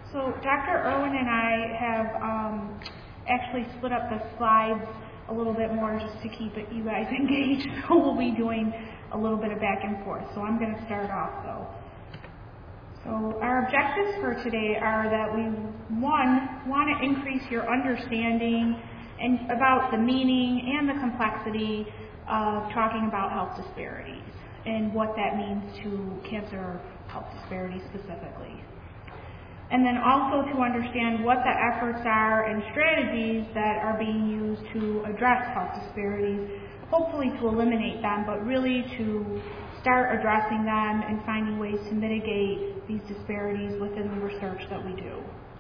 So Dr. Irwin and I have actually split up the slides a little bit more just to keep you guys engaged. So we'll be doing a little bit of back and forth. So I'm going to start off though. So our objectives for today are that we, one, want to increase your understanding and about the meaning and the complexity of talking about health disparities and what that means to cancer health disparities specifically. And then also to understand what the efforts are and strategies that are being used to address health disparities, hopefully to eliminate them, but really to start addressing them and finding ways to mitigate these disparities within the research that we do.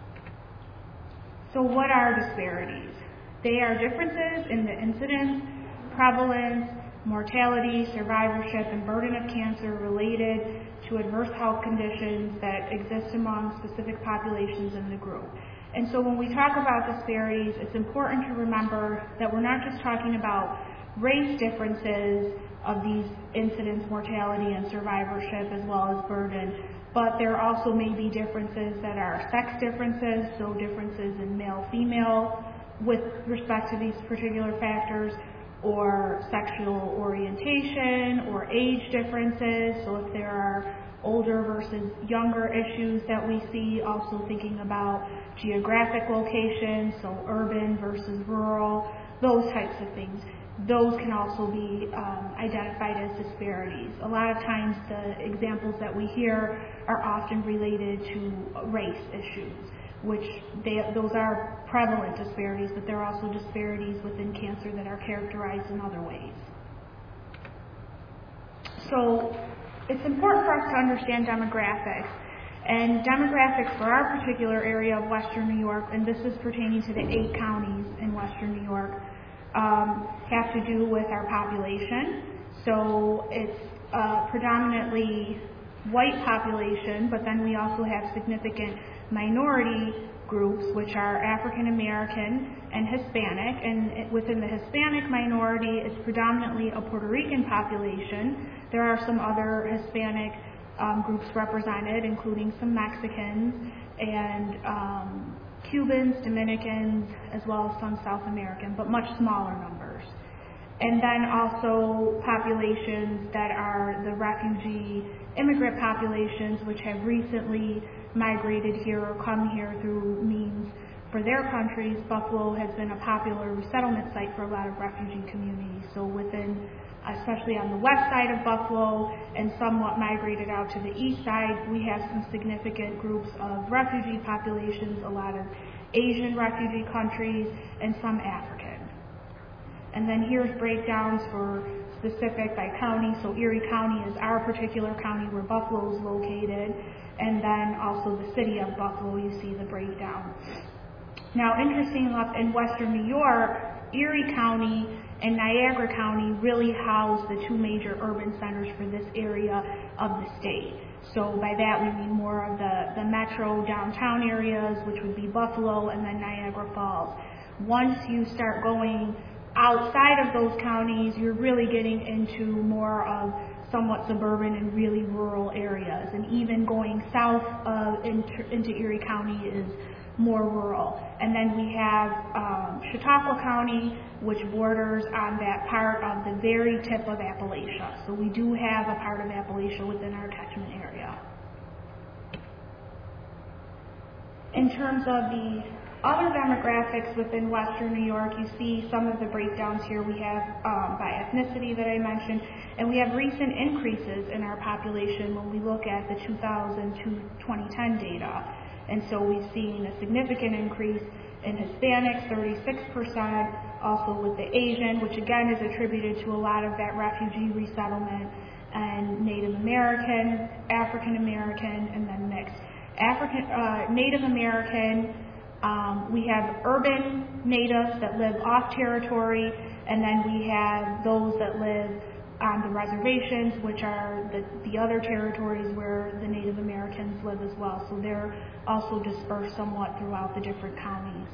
So what are disparities? They are differences in the incidence, prevalence, mortality, survivorship, and burden of cancer related to adverse health conditions that exist among specific populations in the group. And so when we talk about disparities, it's important to remember that we're not just talking about race differences of these incidence, mortality, and survivorship as well as burden, but there also may be differences that are sex differences, so differences in male-female with respect to these particular factors, or sexual orientation or age differences. So if there are older versus younger issues that we see, also thinking about geographic locations, so urban versus rural, those types of things. Those can also be identified as disparities. A lot of times the examples that we hear are often related to race issues, which those are prevalent disparities, but there are also disparities within cancer that are characterized in other ways. So it's important for us to understand demographics. And demographics for our particular area of Western New York, and this is pertaining to the 8 counties in Western New York, have to do with our population. So it's predominantly white population, but then we also have significant minority groups, which are African American and Hispanic. And within the Hispanic minority, it's predominantly a Puerto Rican population. There are some other Hispanic groups represented, including some Mexicans and Cubans, Dominicans, as well as some South American, but much smaller numbers. And then also populations that are the refugee immigrant populations, which have recently migrated here or come here through means for their countries. Buffalo has been a popular resettlement site for a lot of refugee communities. So within, especially on the west side of Buffalo and somewhat migrated out to the east side, we have some significant groups of refugee populations, a lot of Asian refugee countries, and some African. And then here's breakdowns for specific by county. So Erie County is our particular county where Buffalo is located, and then also the city of Buffalo, you see the breakdown. Now, interesting enough, in Western New York, Erie County and Niagara County really house the 2 major urban centers for this area of the state. So by that we mean more of the metro downtown areas, which would be Buffalo and then Niagara Falls. Once you start going outside of those counties, you're really getting into more of somewhat suburban and really rural areas. And even going south into Erie County is more rural. And then we have Chautauqua County, which borders on that part of the very tip of Appalachia. So we do have a part of Appalachia within our catchment area. In terms of the other demographics within Western New York, you see some of the breakdowns here. We have by ethnicity that I mentioned, and we have recent increases in our population when we look at the 2000 to 2010 data. And so we've seen a significant increase in Hispanics, 36%, also with the Asian, which again is attributed to a lot of that refugee resettlement, and Native American, African American, and then mixed. Native American, we have urban natives that live off territory, and then we have those that live on the reservations, which are the other territories where the Native Americans live as well. So they're also dispersed somewhat throughout the different counties.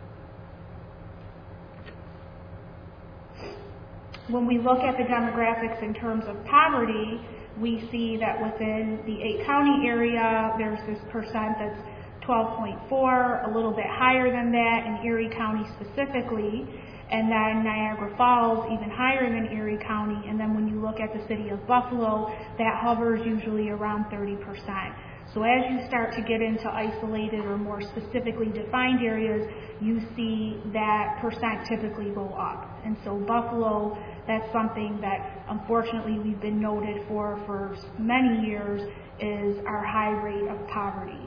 When we look at the demographics in terms of poverty, we see that within the 8-county area, there's this percent that's 12.4, a little bit higher than that in Erie County specifically, and then Niagara Falls even higher than Erie County, and then when you look at the city of Buffalo, that hovers usually around 30%. So as you start to get into isolated or more specifically defined areas, you see that percent typically go up. And so Buffalo, that's something that unfortunately we've been noted for many years, is our high rate of poverty.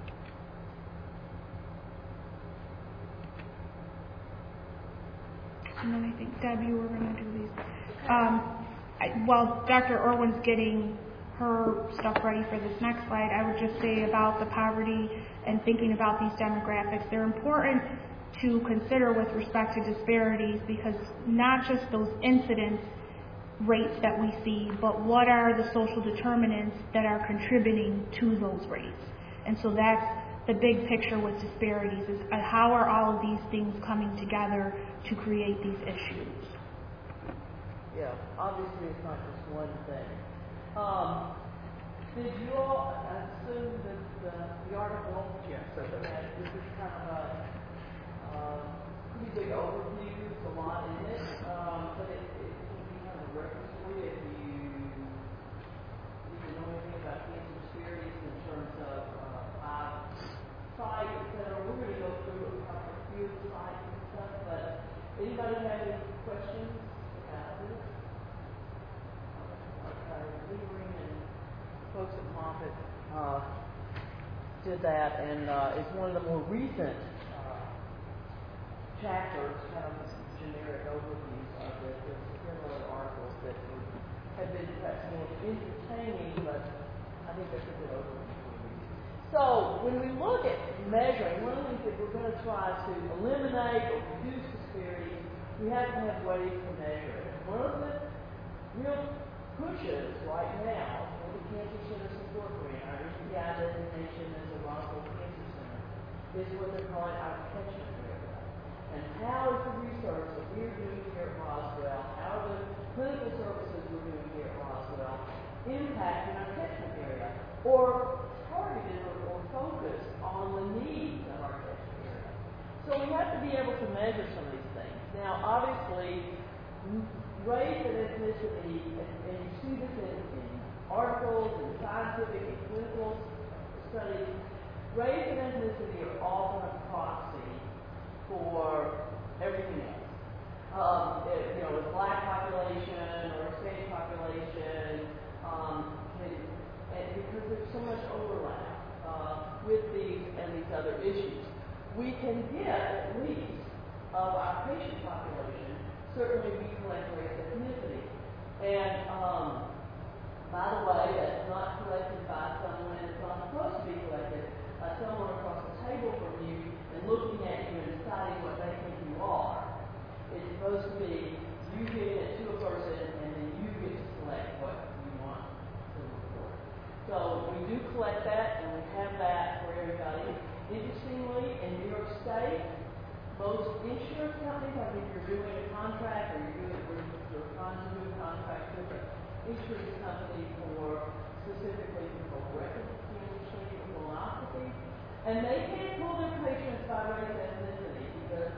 And then I think, Deb, you were going to do these. While Dr. Irwin's getting her stuff ready for this next slide, I would just say about the poverty and thinking about these demographics, they're important to consider with respect to disparities, because not just those incidence rates that we see, but what are the social determinants that are contributing to those rates. And so that's the big picture with disparities, is how are all of these things coming together to create these issues. Yeah, obviously it's not just one thing. Did you all assume that the article? Yes. So that this is kind of a pretty big overview. There's a lot in it, but it can be kind of a reference for you if you know anything about cancer disparities in terms of sites, etc. We're going to go through a few sites and stuff, but anybody have any questions about this? Levering and folks at Moffitt did that, and it's one of the more recent chapters, kind of generic overviews of it. There's several other articles that have been perhaps more entertaining, but I think that's a good overview. So when we look at measuring, one of the things that we're going to try to eliminate or reduce disparities, we have to have ways to measure it. One of the real pushes right now for the Cancer Center Support Grant, our EPI designation as a Roswell Cancer Center, is what they're calling our catchment area. And how is the research that we're doing here at Roswell, how are the clinical services we're doing here at Roswell impacting our catchment area, or targeted or focused on the needs of our catchment area? So we have to be able to measure some of these things. Now, obviously, race and ethnicity, and you see this in articles and scientific and clinical studies, race and ethnicity are often a proxy for everything else. A black population or a Hispanic population, and because there's so much overlap with these and these other issues, we can get at least of our patient population. Certainly we collect race and ethnicity. And by the way, that's not collected by someone, and it's not supposed to be collected by someone across the table from you and looking at you and deciding what they think you are. It's supposed to be you giving it to a person and then you get to select what you want to report. So we do collect that, and we have that for everybody. Interestingly, in New York State, most insurance companies, I think you're doing a contract or you're trying to do a contract with an insurance company for specifically for colorectal cancer or colonoscopy, and they can't pull their patients by race and ethnicity because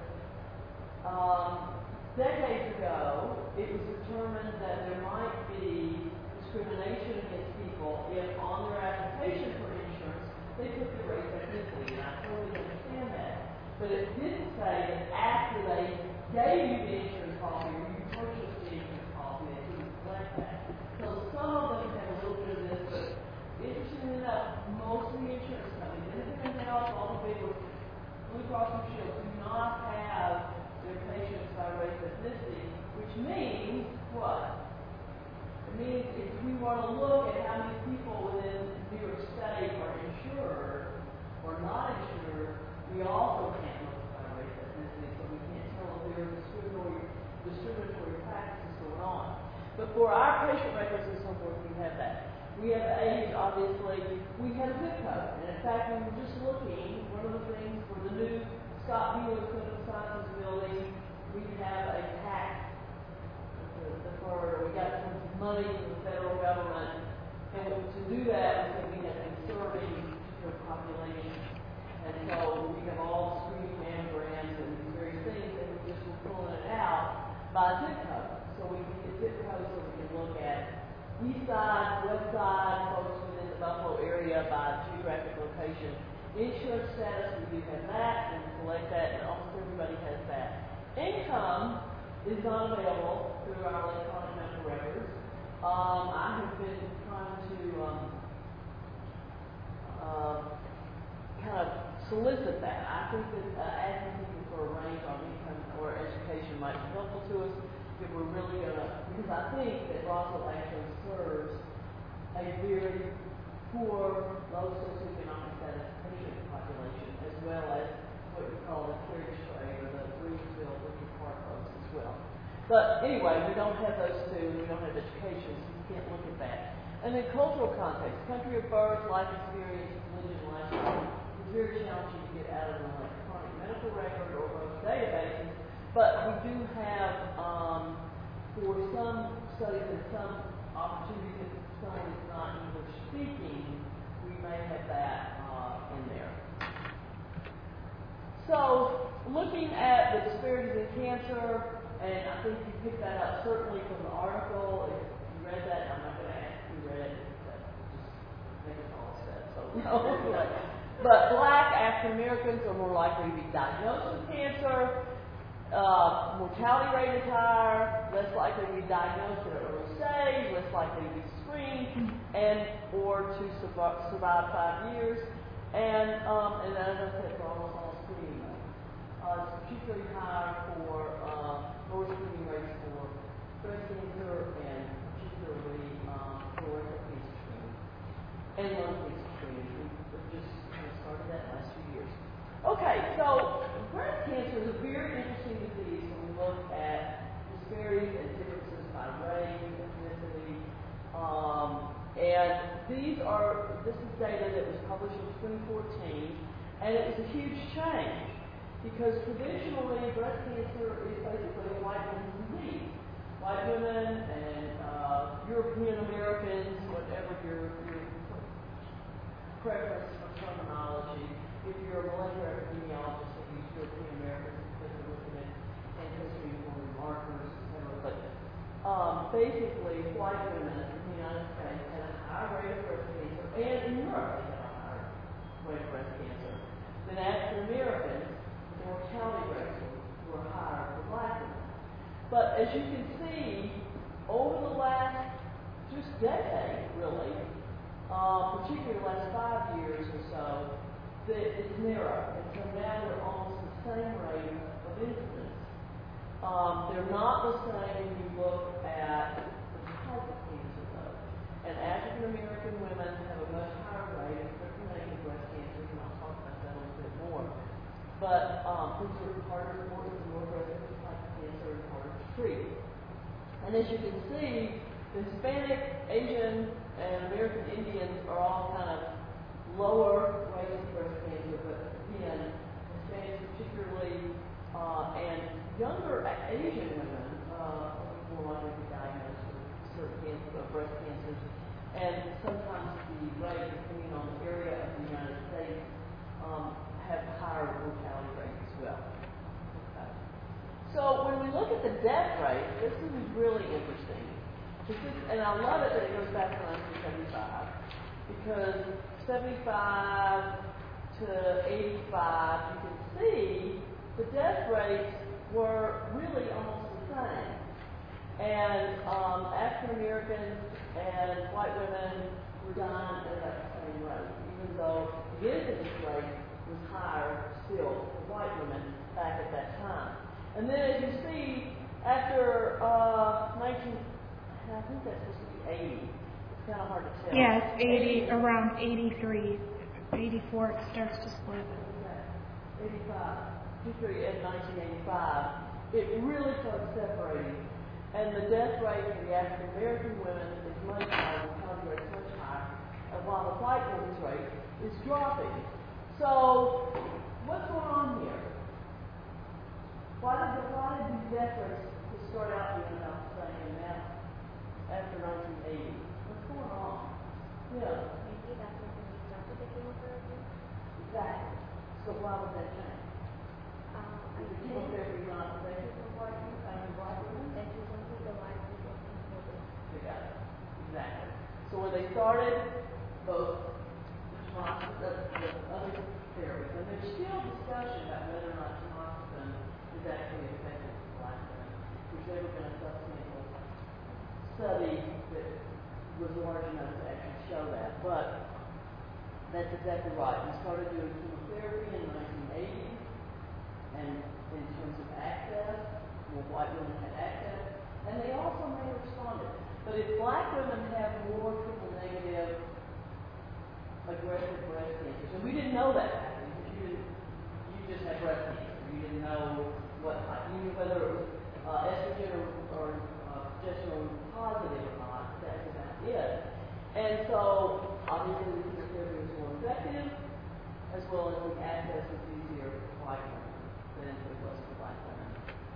decades ago it was determined that there might be discrimination against people if on their application for insurance they put their race and ethnicity, and I totally understand that. But it didn't say that after they gave you the insurance policy or you purchased the insurance policy, they didn't collect that. So some of them have a little bit of this, but interestingly enough, most of the insurance companies, anything else, all the big ones, Blue Cross and Shield, do not have their patients by race and ethnicity, which means what? It means if we want to look at how many people within New York State are insured or not insured, we also can't look by race and ethnicity, so we can't tell if there are discriminatory practices going on. But for our patient records and so forth, we have that. We have age, obviously. We have zip code. And in fact, we were just looking, one of the things for the new Scott Mueller Clinical Sciences building, we have a tax deferred, we got some money from the federal government. And to do that, we said we had been serving particular populations. east side, west side, folks within the Buffalo area by geographic location. Insurance status, we do have that, and select that, and almost everybody has that. Income is not available through our electronic medical records. I have been trying to kind of solicit that. I think that asking people for a range on income or education might be helpful to us if we're really going to, because I think that Rossville actually serves a very poor, low socioeconomic status patient population, as well as what we call the carriage trade or the Breedsville, Wicker Park folks as well. But anyway, we don't have those two, we don't have education, so we can't look at that. And then cultural context, country of birth, life experience, religion, lifestyle. It's very challenging to get out of an electronic medical record or those databases, but we do have, for some studies and some opportunities, if someone is not English speaking, we may have that in there. So, looking at the disparities in cancer, and I think you picked that up certainly from the article. If you read that, I'm not going to ask who read it. Just make us all upset. So, no. But Black African Americans are more likely to be diagnosed with cancer. Mortality rate is higher, less likely to be diagnosed at an early stage, less likely to be screened, and or to survive 5 years. And as I said, for almost all screening. It's particularly high for lower screening rates for breast cancer and particularly colorectal cancer screening and lung cancer screening. We've just kind of started that last few years. Okay, so breast cancer is a very interesting disease when we look at disparities and differences by race, ethnicity, and this is data that was published in 2014, and it was a huge change because traditionally breast cancer is basically a white woman's disease. White women and European Americans, whatever your preference for terminology. If you're a molecular epidemiologist, you use European Americans because they're looking at ancestry and markers, etc. But basically, white women in the United States had a higher rate of breast cancer, and in Europe they had a higher rate of breast cancer than African Americans. The mortality rates were higher for Black women. But as you can see, over the last just decade, really, particularly the last 5 years or so, it's narrow. And so now they're almost the same rate of incidence. They're not the same when you look at the type of cancer, though. And African American women have a much higher rate of triple-negative breast cancer, and I'll talk about that a little bit more. But these are harder to report, more aggressive type of cancer and harder to treat. And as you can see, Hispanic, Asian, and American Indians are all kind of lower rates of breast cancer, but again, Hispanics particularly, and younger Asian women are more likely to be diagnosed with certain cancer, breast cancers, and sometimes the rate, depending on the area of the United States, have higher mortality rates as well. Okay. So when we look at the death rate, this is really interesting. And I love it that it goes back to 1975, because 75 to 85, you can see the death rates were really almost the same. And African Americans and white women were dying at that same rate, even though the incidence rate was higher still for white women back at that time. And then as you see, after I think that's supposed to be 80. It's kind of hard to tell. Yeah, it's 80, around 83, 84, it starts to split. 85, particularly in 1985, it really started separating. And the death rate for the African American women is much higher, the mortality rate is much higher, and while the white women's rate is dropping. So, what's going on here? Why did these death rates start out being about the same now after 1980? What's going on? Yeah. Maybe that's when we started the chemotherapy. Exactly. So why would that change? I Is the think chemotherapy not effective for white women? that is only the white people can hold it. You got it. exactly. So when they started both the other therapies, and there's still discussion about whether or not tamoxifen is actually effective for black women. There's never been a substantial study that was large enough to actually show that, but that's exactly right. We started doing chemotherapy in the 1980s, and in terms of access, white women had access, and they also may have responded. But if black women have more triple negative aggressive breast cancers, and we didn't know that back then, because you just had breast cancer. You didn't know what type, you knew whether it was estrogen or progesterone positive or not. That was about it. And so obviously the chemotherapy was more effective, as well as the access was easier for white women than it was for black women.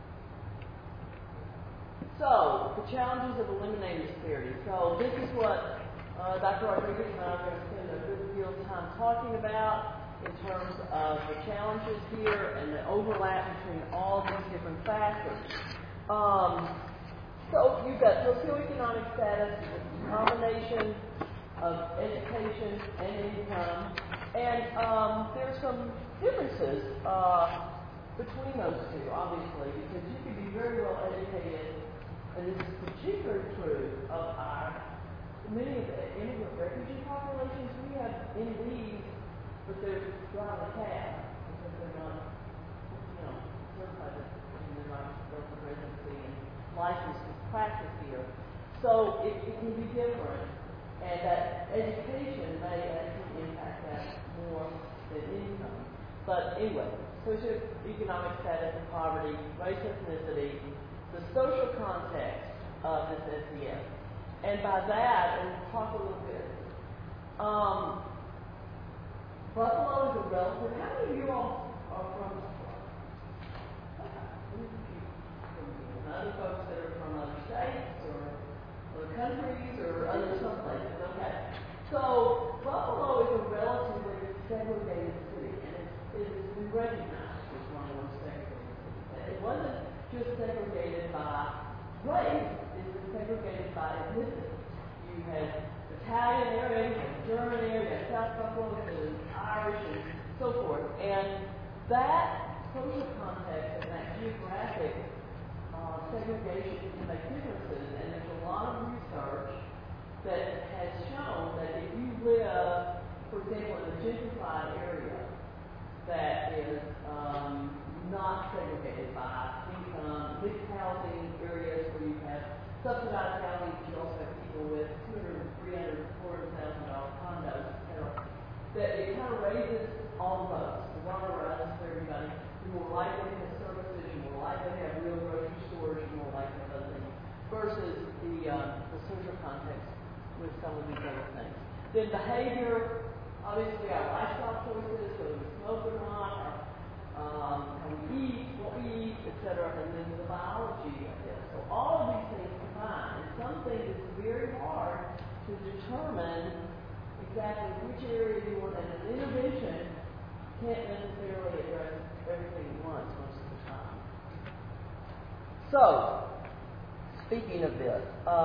So, the challenges of eliminating disparity. So, this is what Dr. Rodriguez and I are going to spend a good deal of time talking about in terms of the challenges here and the overlap between all these different factors. So, you've got socioeconomic status, a combination of education and income, and there's some differences between those two, obviously, because you could be very well educated. And this is particularly true of many of the immigrant refugee populations. We have MDs, but they're driving a cab because they're not, certified and they're not built for residency and licensed to practice here. So it can be different, and that education may actually impact that more than income. But anyway, socioeconomic status and poverty, race, ethnicity, the social context of this SES. And by that, and we'll talk a little bit, Buffalo is a relative. How many of you all are from Buffalo? Other folks that are from other states or other countries or other some places. Okay. So Buffalo is a relatively segregated city, and it has been recognized as one of the most segregated cities. It wasn't just segregated by race, it's been segregated by ethnicity. You had Italian area, you had German area, you had South Buffalo, you had Irish, and so forth. And that social context and that geographic segregation can make differences, and there's a lot of research that has shown that if you live, for example, in a gentrified area that is not segregated by income, mixed housing areas where you have subsidized housing, but you also have people with $200,000, $300,000, $400,000 condos, etc. That it kind of raises all the boats. The water rises for everybody. You're more likely to have services, you're more likely to have real grocery stores, you're more likely to have other things, versus the social context with some of these other things. Then behavior, obviously our lifestyle choices, whether we smoke or not, how we eat, what we eat, etc., and then the biology of this. So all of these things combined, and some things it's very hard to determine exactly which area you want, and an intervention can't necessarily address everything at once most of the time. So, speaking of this,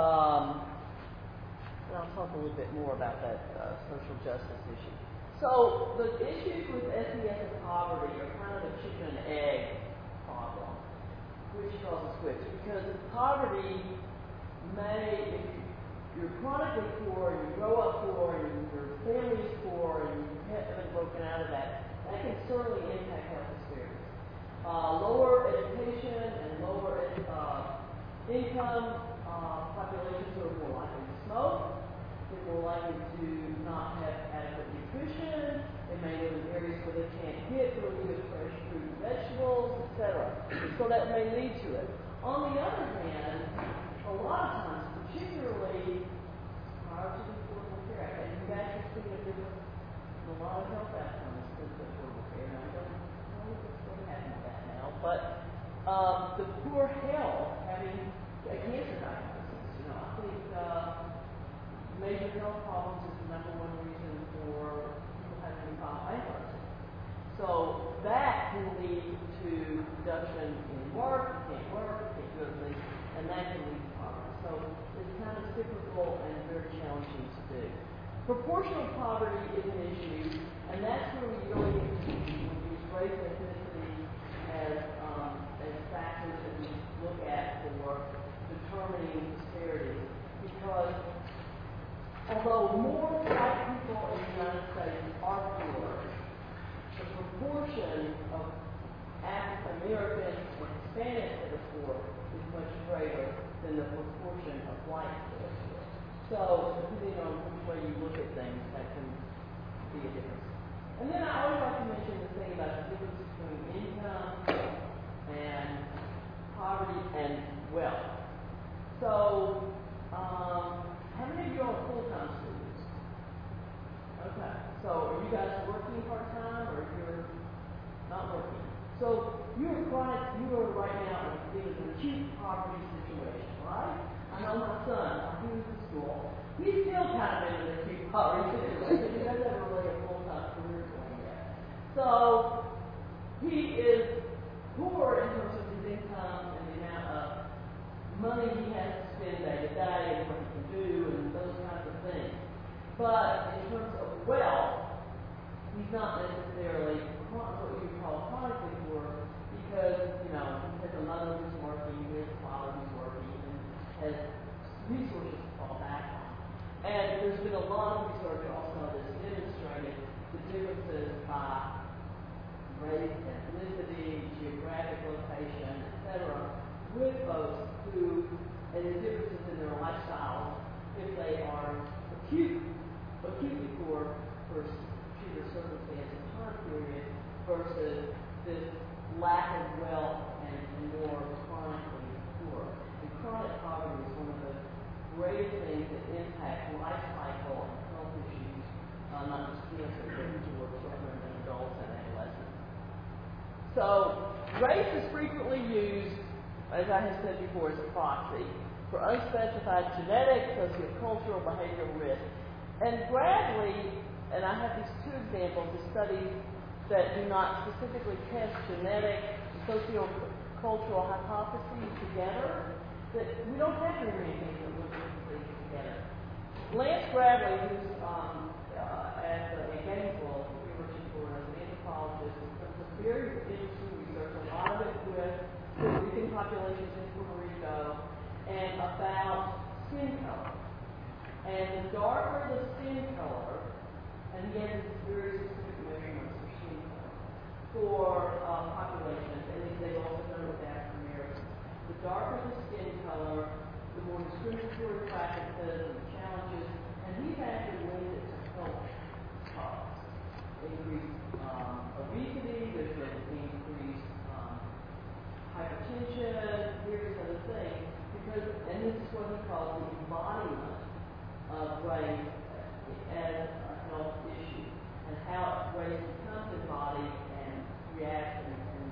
and I'll talk a little bit more about that social justice issue. So the issues with SES and poverty are kind of a chicken and egg problem, which causes which. Because poverty may, if you're chronically poor and you grow up poor and your family is poor and you haven't broken out of that, that can certainly impact health disparities. Lower education and lower income populations are more likely to smoke. They're more likely to not have adequate nutrition. They may live in areas where they can't get really good fresh fruit and vegetables, etc. So that may lead to it. On the other hand, a lot of times, particularly prior to the Affordable Care Act, and you've actually seen a difference in a lot of health outcomes since the Affordable Care Act. I don't know what's happening with that now, but the poor health, having a cancer diagnosis, I think major health problems is the number one reason for people having to file bankruptcy. So that can lead to reduction in work, you can't do other things. and that can lead to poverty. So it's kind of cyclical and very challenging to do. Proportional poverty is an issue, and that's where we go into use race and ethnicity as factors that we look at for determining disparities. Because although more white people in the United States are poor, the proportion of African Americans and Hispanics that are poor is much greater than the proportion of whites that are poor. So, depending on which way you look at things, that can be a difference. And then I always like to mention the thing about the difference between income and poverty and wealth. So, how many of you are full-time students? Okay. So, are you guys working part-time or you're not working? So, you are right now in an acute poverty situation, right? I know my son, he was in school. He's still kind of in an acute poverty situation. He doesn't have really a full-time career going yet. So, he is poor in terms of his income and the amount of money he has to spend day to day and what he can do and those kinds of things. But in terms of wealth, he's not necessarily what you would call chronically poor because, he has a mother who's working, he has a father who's working, and has resources to fall back on. And there's been a lot of research also that's demonstrated the differences by race, ethnicity, geographic location, etc., with folks who, and the differences in their lifestyles if they are acutely poor versus to their circumstances time period versus this lack of wealth and more chronically poor. And chronic poverty is one of the greatest things that impact life cycle and health issues, not just cancer, but for children and adults and adolescents. So, race is frequently used, as I have said before, as a proxy for unspecified genetic, sociocultural, behavioral risk. And Bradley, and I have these two examples of studies that do not specifically test genetic and sociocultural hypotheses together, that we don't have very many things that look at these together. Lance Bradley, who's at Gainesville, University of Florida, as an anthropologist, has done some very interesting research, a lot of it with Puerto Rican populations in Puerto Rico, and about skin color. And the darker the skin color, and he has very specific measurements for skin color for populations, and they've also done it with African Americans. The darker the skin color, the more discriminatory practices and challenges, and he's actually linked it to health costs. Increased obesity, there's been increased hypertension, various other things, because, and this is what he calls the embodiment of race as a health issue, and how race becomes embodied and reacts and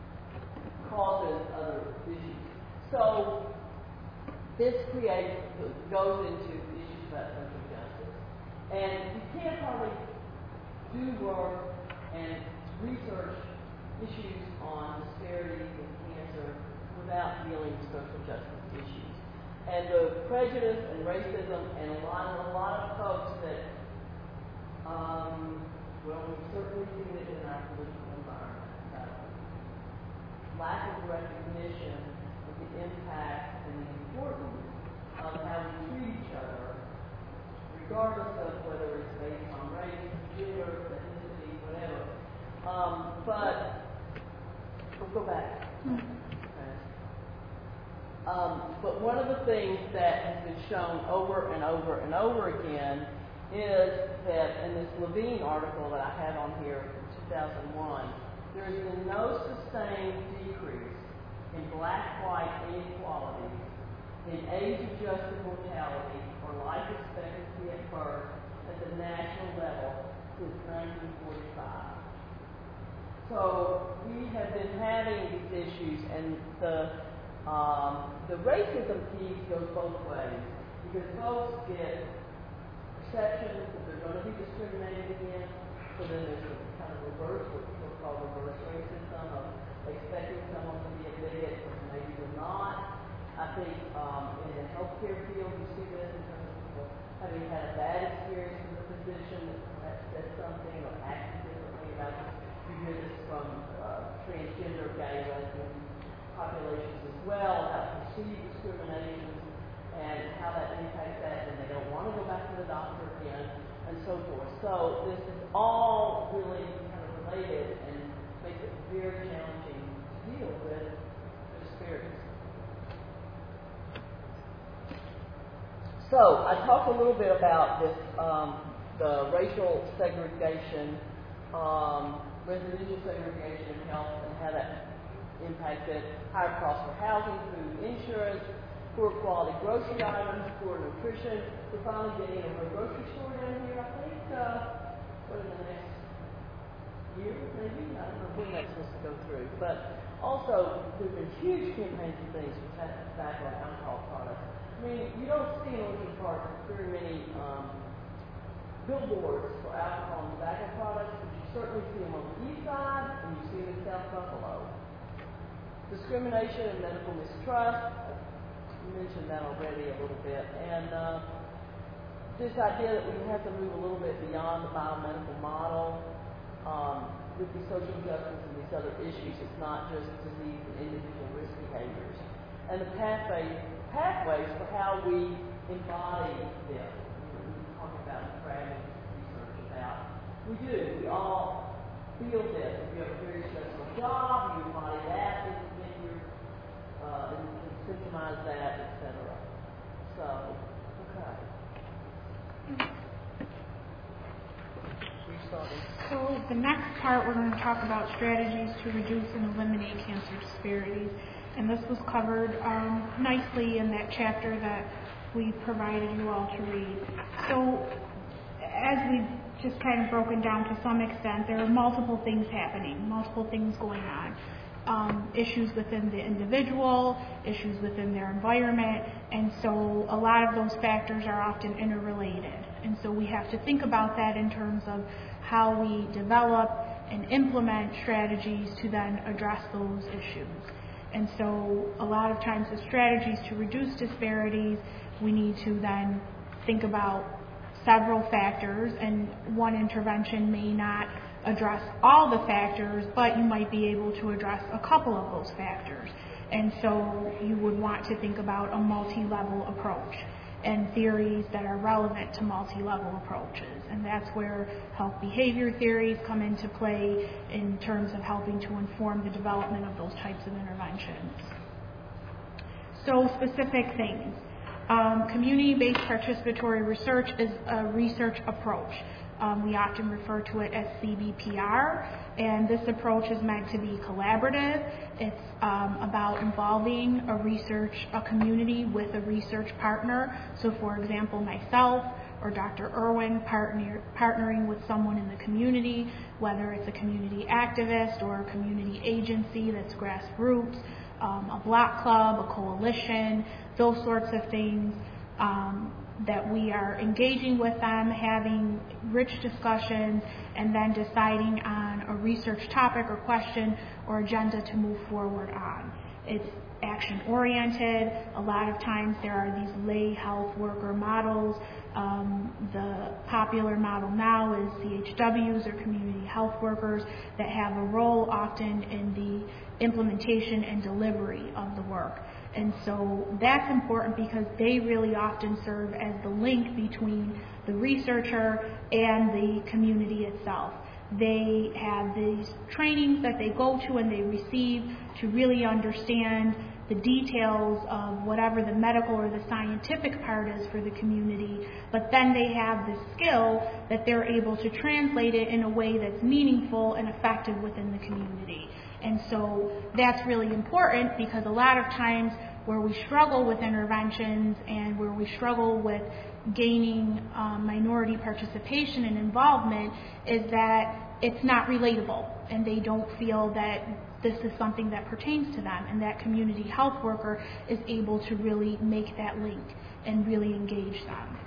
causes other issues. So this goes into issues about social justice. And you can't probably do work and research issues on disparities in cancer without dealing with social justice issues. And the prejudice and racism and a lot of folks that, we've certainly seen it in our political environment. Lack of recognition of the impact and the importance of how we treat each other, regardless of whether it's based on race, gender, ethnicity, whatever. But we'll go back. But one of the things that has been shown over and over and over again is that in this Levine article that I have on here from 2001, there has been no sustained decrease in black-white inequalities, in age-adjusted mortality or life expectancy at birth at the national level since 1945. So we have been having these issues, and the racism piece goes both ways, because folks get perceptions that they're going to be discriminated against, so then there's a kind of reverse, what people call reverse racism, of expecting someone to be a bigot when maybe they're not. think in the healthcare field, you see this in terms of people having had a bad experience with a physician that perhaps said something or acted differently about this. You hear this from transgender, gay, lesbian populations as well, about perceived discrimination and how that impacts that, and they don't want to go back to the doctor again, and so forth. So this is all really kind of related and makes it very challenging to deal with the disparities. So I talked a little bit about this, the racial segregation, residential segregation in health, and how that impacted higher costs for housing, food, insurance, poor quality grocery items, poor nutrition. We're finally getting a grocery store down here, I think, what, in the next year, maybe? I don't know when that's supposed to go through. But also, there's been huge campaigns and things with tobacco and alcohol products. I mean, you don't see in Orchard Park very many billboards for alcohol and tobacco products, but you certainly see them on the east side, and you see them in South Buffalo. Discrimination and medical mistrust. You mentioned that already a little bit. And this idea that we have to move a little bit beyond the biomedical model with the social justice and these other issues. It's not just disease and individual risk behaviors. And the pathways for how we embody this. We talk about Cragg research about. We do. We all feel this. If you have a very stressful job, you embody that in your and symptomize that, etc. So, okay. So the next part, we're going to talk about strategies to reduce and eliminate cancer disparities. And this was covered nicely in that chapter that we provided you all to read. So as we've just kind of broken down to some extent, there are multiple things happening, multiple things going on. Issues within the individual, issues within their environment, and so a lot of those factors are often interrelated. And so we have to think about that in terms of how we develop and implement strategies to then address those issues. And so a lot of times the strategies to reduce disparities, we need to then think about several factors, and one intervention may not address all the factors, but you might be able to address a couple of those factors. And so you would want to think about a multi-level approach and theories that are relevant to multi-level approaches. And that's where health behavior theories come into play in terms of helping to inform the development of those types of interventions. So specific things. Community-based participatory research is a research approach. We often refer to it as CBPR, and this approach is meant to be collaborative. It's about involving a community with a research partner. So, for example, myself or Dr. Irwin partnering with someone in the community, whether it's a community activist or a community agency that's grassroots, a block club, a coalition, those sorts of things. That we are engaging with them, having rich discussions, and then deciding on a research topic or question or agenda to move forward on. It's action-oriented. A lot of times there are these lay health worker models. The popular model now is CHWs, or community health workers, that have a role often in the implementation and delivery of the work. And so that's important because they really often serve as the link between the researcher and the community itself. They have these trainings that they go to and they receive to really understand the details of whatever the medical or the scientific part is for the community, but then they have the skill that they're able to translate it in a way that's meaningful and effective within the community. And so that's really important because a lot of times where we struggle with interventions and where we struggle with gaining minority participation and involvement is that it's not relatable and they don't feel that this is something that pertains to them, and that community health worker is able to really make that link and really engage them.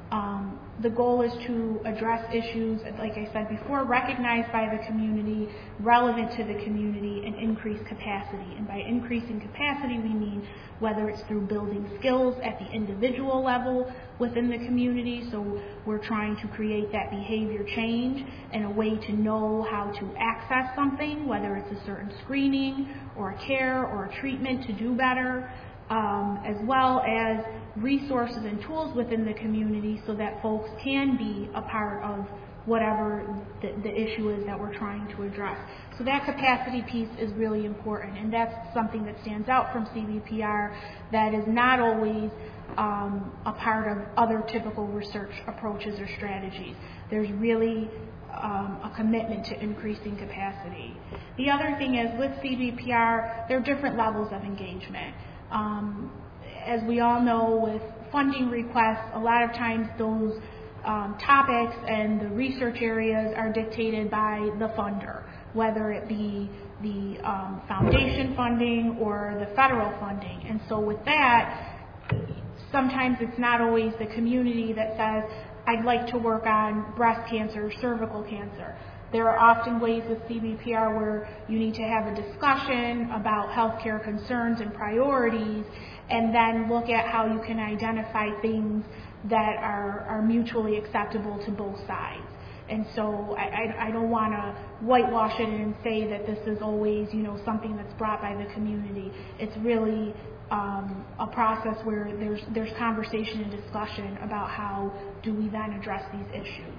The goal is to address issues, like I said before, recognized by the community, relevant to the community, and increase capacity. And by increasing capacity, we mean whether it's through building skills at the individual level within the community. So we're trying to create that behavior change and a way to know how to access something, whether it's a certain screening or a care or a treatment to do better, as well as resources and tools within the community so that folks can be a part of whatever the issue is that we're trying to address. So that capacity piece is really important, and that's something that stands out from CBPR that is not always a part of other typical research approaches or strategies. There's really a commitment to increasing capacity. The other thing is with CBPR, there are different levels of engagement. As we all know, with funding requests, a lot of times those topics and the research areas are dictated by the funder, whether it be the foundation funding or the federal funding. And so with that, sometimes it's not always the community that says, I'd like to work on breast cancer or cervical cancer. There are often ways with CBPR where you need to have a discussion about healthcare concerns and priorities, and then look at how you can identify things that are mutually acceptable to both sides. And so I don't want to whitewash it and say that this is always, something that's brought by the community. It's really a process where there's conversation and discussion about how do we then address these issues.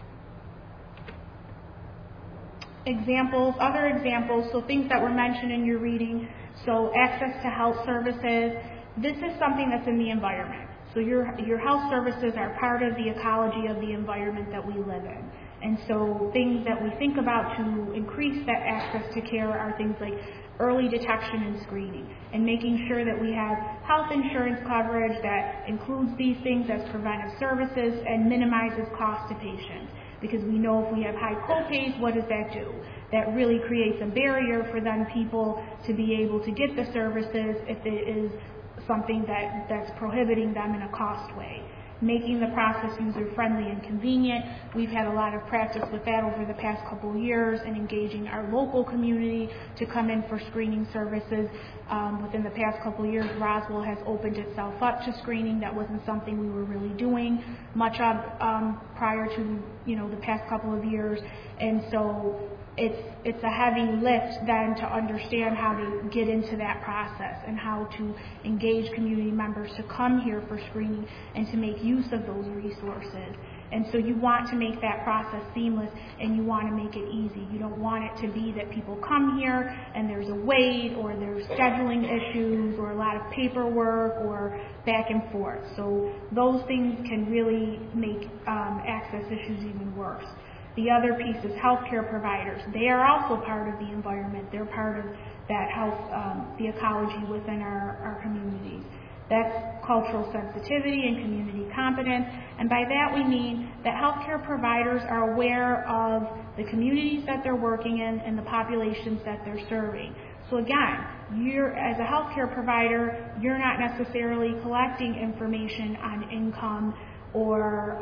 Other examples, so things that were mentioned in your reading, so access to health services. This is something that's in the environment. So your health services are part of the ecology of the environment that we live in. And so things that we think about to increase that access to care are things like early detection and screening, and making sure that we have health insurance coverage that includes these things as preventive services and minimizes cost to patients. Because we know if we have high co-pays, what does that do? That really creates a barrier for then people to be able to get the services if it is something that's prohibiting them in a cost way. Making the process user-friendly and convenient. We've had a lot of practice with that over the past couple of years and engaging our local community to come in for screening services. Within the past couple of years, Roswell has opened itself up to screening. That wasn't something we were really doing much of prior to the past couple of years. And so it's a heavy lift then to understand how to get into that process and how to engage community members to come here for screening and to make use of those resources. And so you want to make that process seamless and you want to make it easy. You don't want it to be that people come here and there's a wait or there's scheduling issues or a lot of paperwork or back and forth. So those things can really make access issues even worse. The other piece is healthcare providers. They are also part of the environment. They're part of that health, the ecology within our communities. That's cultural sensitivity and community competence. And by that we mean that healthcare providers are aware of the communities that they're working in and the populations that they're serving. So again, as a healthcare provider, you're not necessarily collecting information on income or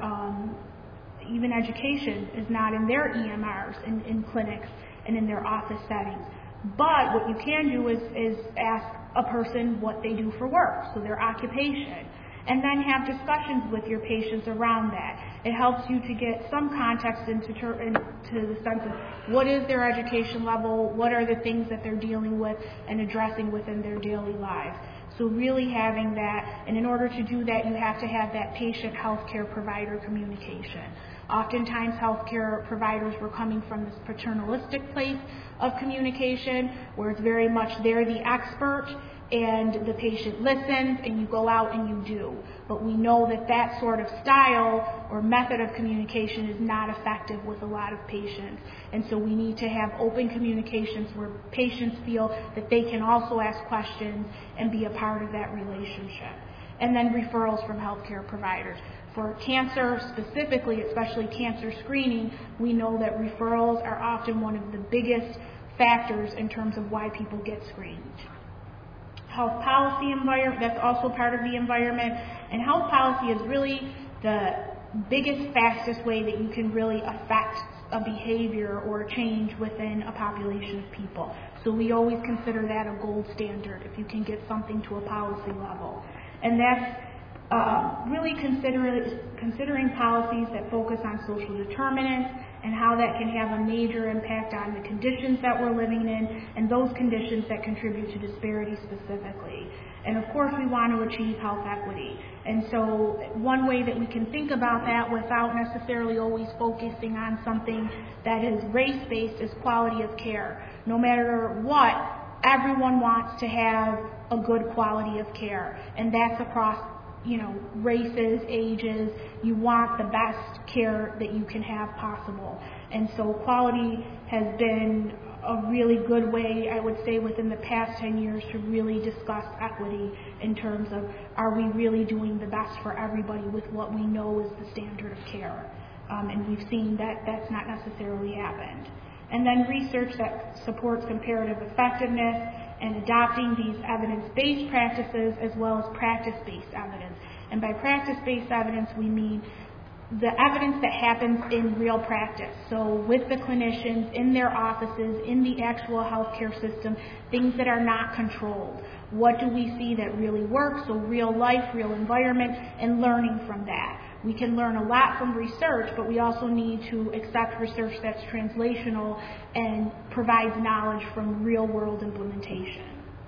even education is not in their EMRs in clinics and in their office settings. But what you can do is ask a person what they do for work, so their occupation, and then have discussions with your patients around that. It helps you to get some context into the sense of what is their education level, what are the things that they're dealing with and addressing within their daily lives. So really having that, and in order to do that, you have to have that patient-healthcare provider communication. Oftentimes, healthcare providers were coming from this paternalistic place of communication, where it's very much they're the expert, and the patient listens, and you go out and you do. But we know that that sort of style or method of communication is not effective with a lot of patients. And so we need to have open communications where patients feel that they can also ask questions and be a part of that relationship. And then referrals from healthcare providers. For cancer specifically, especially cancer screening, we know that referrals are often one of the biggest factors in terms of why people get screened. Health policy environment, that's also part of the environment. And health policy is really biggest, fastest way that you can really affect a behavior or a change within a population of people. So we always consider that a gold standard if you can get something to a policy level. And that's really considering policies that focus on social determinants and how that can have a major impact on the conditions that we're living in and those conditions that contribute to disparity specifically. And of course we want to achieve health equity. And so one way that we can think about that without necessarily always focusing on something that is race-based is quality of care. No matter what, everyone wants to have a good quality of care. And that's across races, ages. You want the best care that you can have possible. And so quality has been a really good way, I would say, within the past 10 years to really discuss equity in terms of, are we really doing the best for everybody with what we know is the standard of care? And we've seen that that's not necessarily happened. And then research that supports comparative effectiveness and adopting these evidence-based practices as well as practice-based evidence. And by practice-based evidence, we mean the evidence that happens in real practice. So with the clinicians, in their offices, in the actual healthcare system, things that are not controlled. What do we see that really works? So real life, real environment, and learning from that. We can learn a lot from research, but we also need to accept research that's translational and provides knowledge from real-world implementation.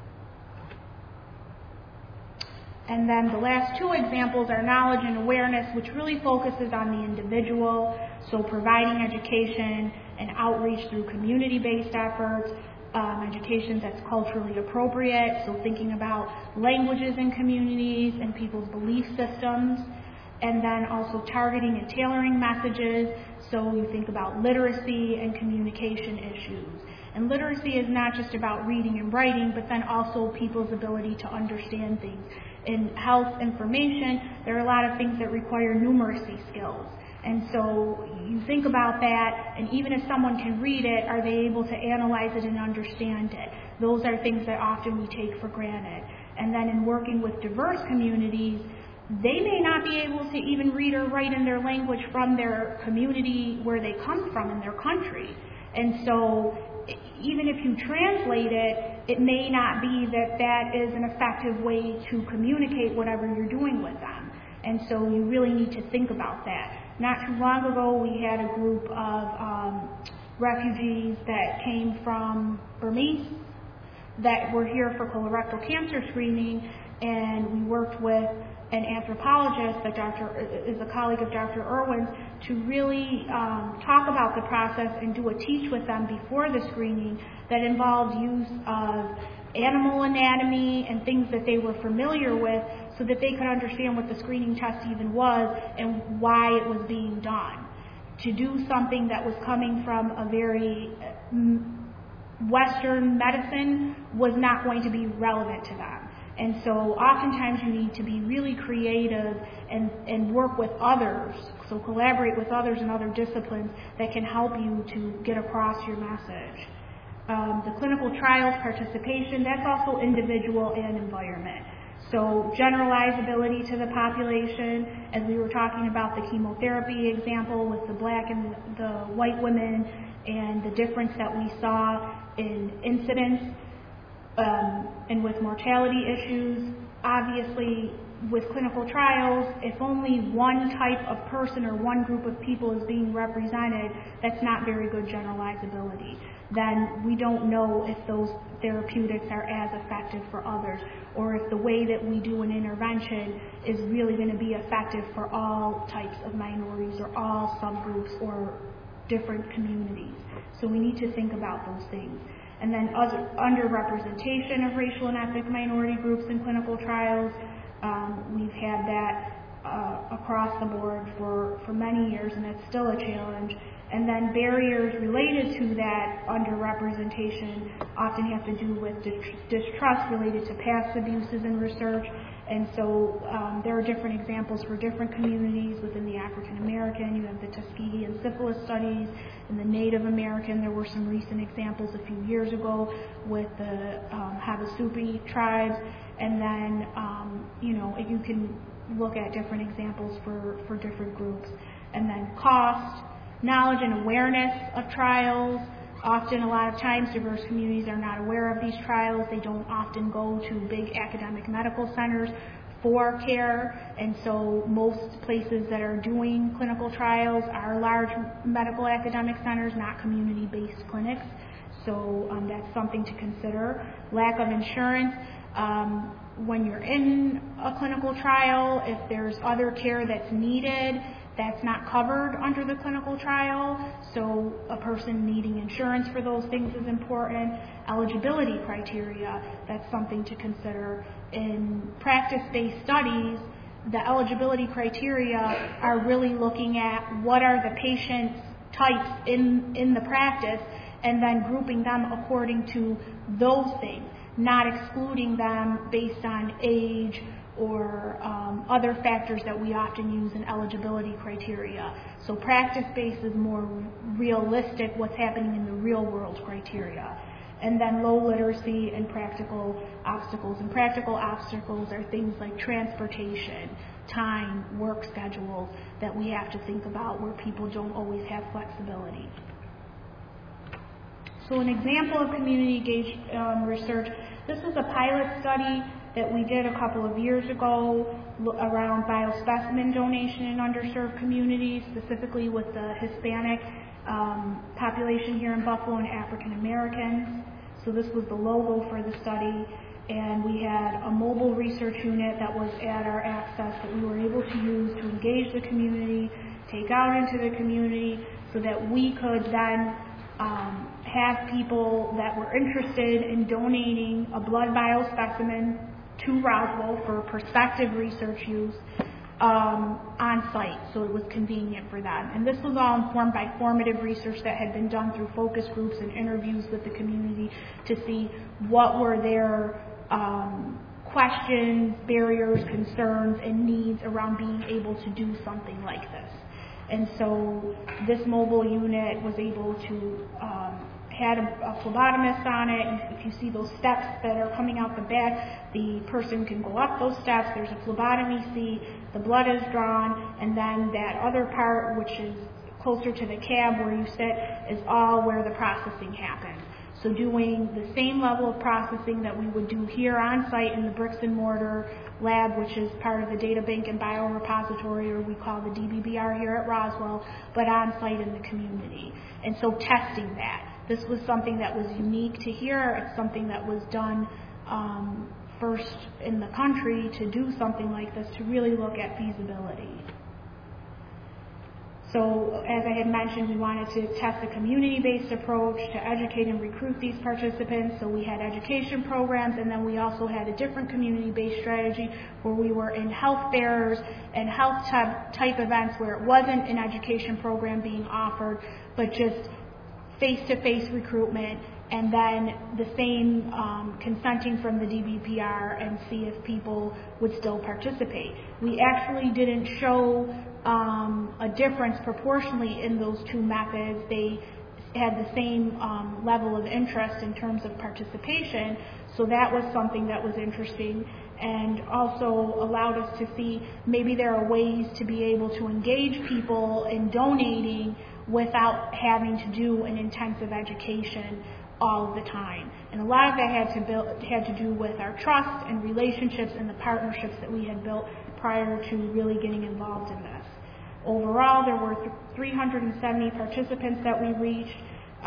And then the last two examples are knowledge and awareness, which really focuses on the individual, so providing education and outreach through community-based efforts, education that's culturally appropriate, so thinking about languages in communities and people's belief systems, and then also targeting and tailoring messages, so you think about literacy and communication issues. And literacy is not just about reading and writing, but then also people's ability to understand things. In health information, there are a lot of things that require numeracy skills. And so you think about that, and even if someone can read it, are they able to analyze it and understand it? Those are things that often we take for granted. And then in working with diverse communities, they may not be able to even read or write in their language from their community where they come from in their country. And so even if you translate it, it may not be that that is an effective way to communicate whatever you're doing with them. And so you really need to think about that. Not too long ago, we had a group of refugees that came from Burmese that were here for colorectal cancer screening, and we worked with an anthropologist that is a colleague of Dr. Irwin's to really talk about the process and do a teach with them before the screening that involved use of animal anatomy and things that they were familiar with so that they could understand what the screening test even was and why it was being done. To do something that was coming from a very Western medicine was not going to be relevant to them. And so oftentimes you need to be really creative and work with others, so collaborate with others in other disciplines that can help you to get across your message. The clinical trials participation, that's also individual and environment. So generalizability to the population, as we were talking about the chemotherapy example with the black and the white women and the difference that we saw in incidence, and with mortality issues. Obviously, with clinical trials, if only one type of person or one group of people is being represented, that's not very good generalizability. Then we don't know if those therapeutics are as effective for others, or if the way that we do an intervention is really going to be effective for all types of minorities or all subgroups or different communities. So we need to think about those things. And then underrepresentation of racial and ethnic minority groups in clinical trials. We've had that across the board for many years, and it's still a challenge. And then barriers related to that underrepresentation often have to do with distrust related to past abuses in research. And so there are different examples for different communities within the African American. You have the Tuskegee and syphilis studies. In the Native American, there were some recent examples a few years ago with the Havasupai tribes. And then, you can look at different examples for different groups. And then cost, knowledge and awareness of trials. Often, a lot of times, diverse communities are not aware of these trials. They don't often go to big academic medical centers for care, and so most places that are doing clinical trials are large medical academic centers, not community-based clinics. So that's something to consider. Lack of insurance. When you're in a clinical trial, if there's other care that's needed, that's not covered under the clinical trial, so a person needing insurance for those things is important. Eligibility criteria, that's something to consider. In practice-based studies, the eligibility criteria are really looking at what are the patient types in the practice and then grouping them according to those things, not excluding them based on age or other factors that we often use in eligibility criteria. So practice-based is more realistic, what's happening in the real-world criteria. And then low literacy and practical obstacles. And practical obstacles are things like transportation, time, work schedules that we have to think about where people don't always have flexibility. So an example of community-engaged research, this is a pilot study that we did a couple of years ago around biospecimen donation in underserved communities, specifically with the Hispanic population here in Buffalo and African Americans. So this was the logo for the study, and we had a mobile research unit that was at our access that we were able to use to engage the community, take out into the community, so that we could then have people that were interested in donating a blood biospecimen to Roswell for prospective research use on site, so it was convenient for them. And this was all informed by formative research that had been done through focus groups and interviews with the community to see what were their questions, barriers, concerns, and needs around being able to do something like this. And so this mobile unit was able to had a phlebotomist on it. If you see those steps that are coming out the back, the person can go up those steps. There's a phlebotomy seat. The blood is drawn, and then that other part, which is closer to the cab where you sit, is all where the processing happens. So doing the same level of processing that we would do here on site in the bricks and mortar lab, which is part of the data bank and biorepository, or we call the DBBR here at Roswell, but on site in the community. And so testing that. This was something that was unique to here. It's something that was done first in the country to do something like this, to really look at feasibility. So as I had mentioned, we wanted to test a community-based approach to educate and recruit these participants. So we had education programs, and then we also had a different community-based strategy where we were in health fairs and health type events where it wasn't an education program being offered, but just face-to-face recruitment, and then the same consenting from the DBPR and see if people would still participate. We actually didn't show a difference proportionally in those two methods. They had the same level of interest in terms of participation, so that was something that was interesting and also allowed us to see maybe there are ways to be able to engage people in donating without having to do an intensive education all of the time. And a lot of that had to do with our trust and relationships and the partnerships that we had built prior to really getting involved in this. Overall, there were 370 participants that we reached.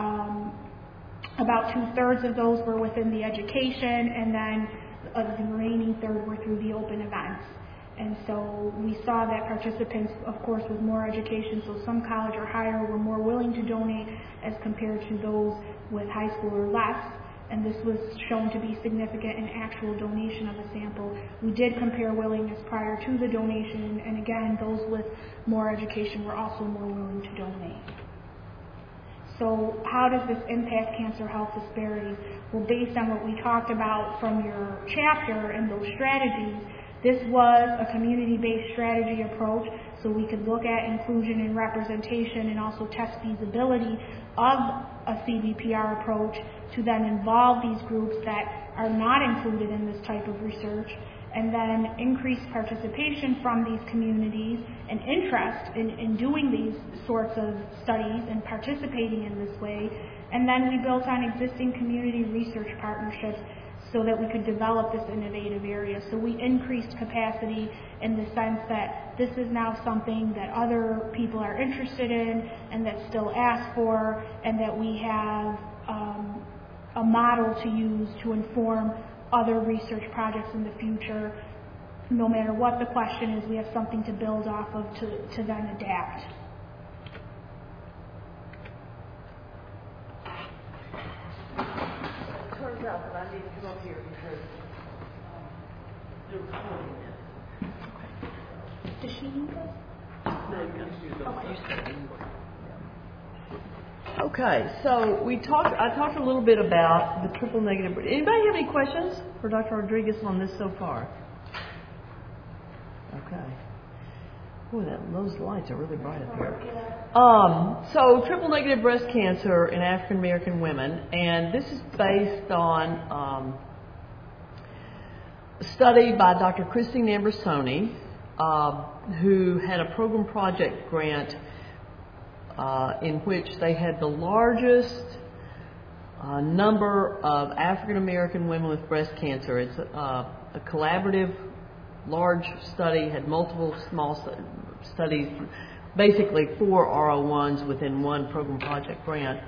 About 2/3 of those were within the education, and then the remaining third were through the open events. And so we saw that participants, of course, with more education, so some college or higher, were more willing to donate as compared to those with high school or less. And this was shown to be significant in actual donation of a sample. We did compare willingness prior to the donation, and again, those with more education were also more willing to donate. So how does this impact cancer health disparities? Well, based on what we talked about from your chapter and those strategies, this was a community-based strategy approach, so we could look at inclusion and representation and also test feasibility of a CBPR approach to then involve these groups that are not included in this type of research and then increased participation from these communities and interest in doing these sorts of studies and participating in this way. And then we built on existing community research partnerships so that we could develop this innovative area. So we increased capacity in the sense that this is now something that other people are interested in and that still ask for, and that we have a model to use to inform other research projects in the future. No matter what the question is, we have something to build off of to then adapt. Turns out that I need to come up here because they're recording this. Does she need this? No, you can use Okay. Okay, so I talked a little bit about the triple negative. Anybody have any questions for Dr. Rodriguez on this so far? Okay. Boy, those lights are really bright up here. So triple negative breast cancer in African American women, and this is based on a study by Dr. Christine Ambrosoni, who had a program project grant in which they had the largest number of African American women with breast cancer. It's a collaborative, large study, had multiple small studies, basically 4 R01s within one program project grant.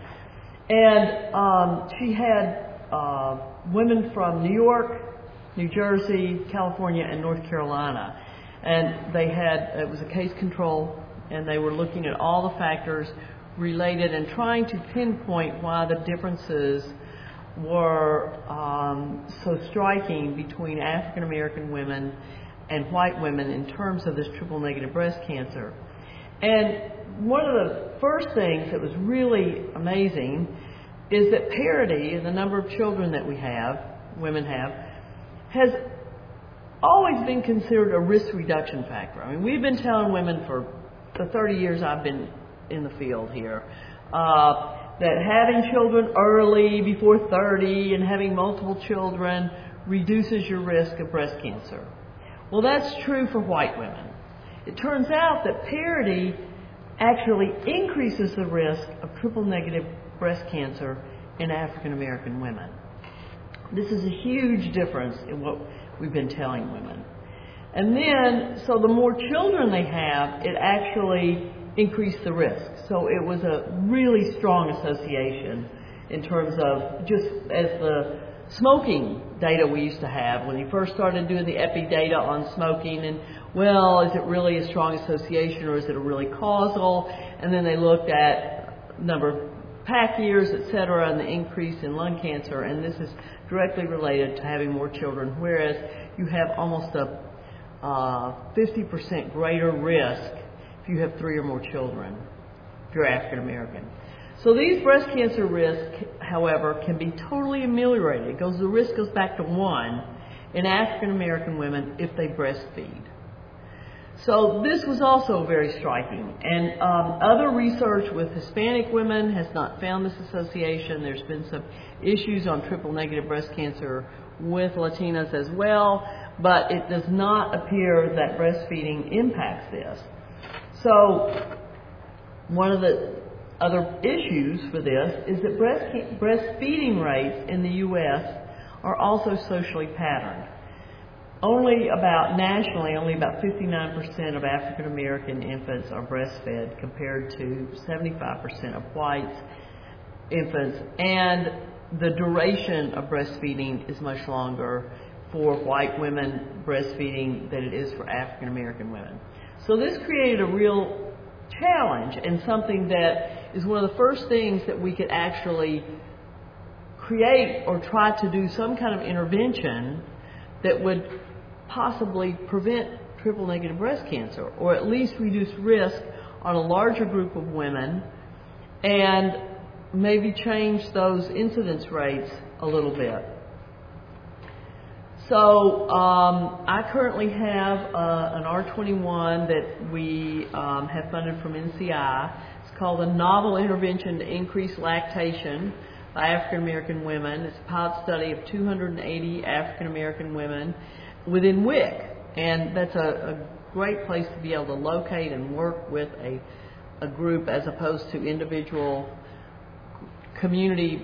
And she had women from New York, New Jersey, California, and North Carolina. And they had, it was a case control, and they were looking at all the factors related and trying to pinpoint why the differences were so striking between African American women and white women in terms of this triple negative breast cancer. And one of the first things that was really amazing is that parity in the number of children that we have, women have, has always been considered a risk reduction factor. I mean, we've been telling women for the 30 years I've been in the field here, that having children early, before 30, and having multiple children reduces your risk of breast cancer. Well, that's true for white women. It turns out that parity actually increases the risk of triple negative breast cancer in African American women. This is a huge difference in what we've been telling women. And then, so the more children they have, it actually increased the risk. So it was a really strong association in terms of just as the smoking data we used to have when you first started doing the epi data on smoking, and well, is it really a strong association or is it a really causal? And then they looked at number of pack years, et cetera, and the increase in lung cancer, and this is directly related to having more children, whereas you have almost a 50% greater risk if you have 3 or more children, if you're African American. So these breast cancer risks, however, can be totally ameliorated. The risk goes back to 1 in African American women if they breastfeed. So this was also very striking. And other research with Hispanic women has not found this association. There's been some issues on triple negative breast cancer with Latinas as well, but it does not appear that breastfeeding impacts this. So one of the other issues for this is that breastfeeding rates in the U.S. are also socially patterned. Nationally, only about 59% of African American infants are breastfed compared to 75% of white infants, and the duration of breastfeeding is much longer for white women breastfeeding than it is for African American women. So this created a real challenge and something that is one of the first things that we could actually create or try to do some kind of intervention that would possibly prevent triple negative breast cancer, or at least reduce risk on a larger group of women and maybe change those incidence rates a little bit. So I currently have an R21 that we have funded from NCI. It's called a Novel Intervention to Increase Lactation by African American Women. It's a pilot study of 280 African American women. within WIC, and that's a great place to be able to locate and work with a group as opposed to individual community,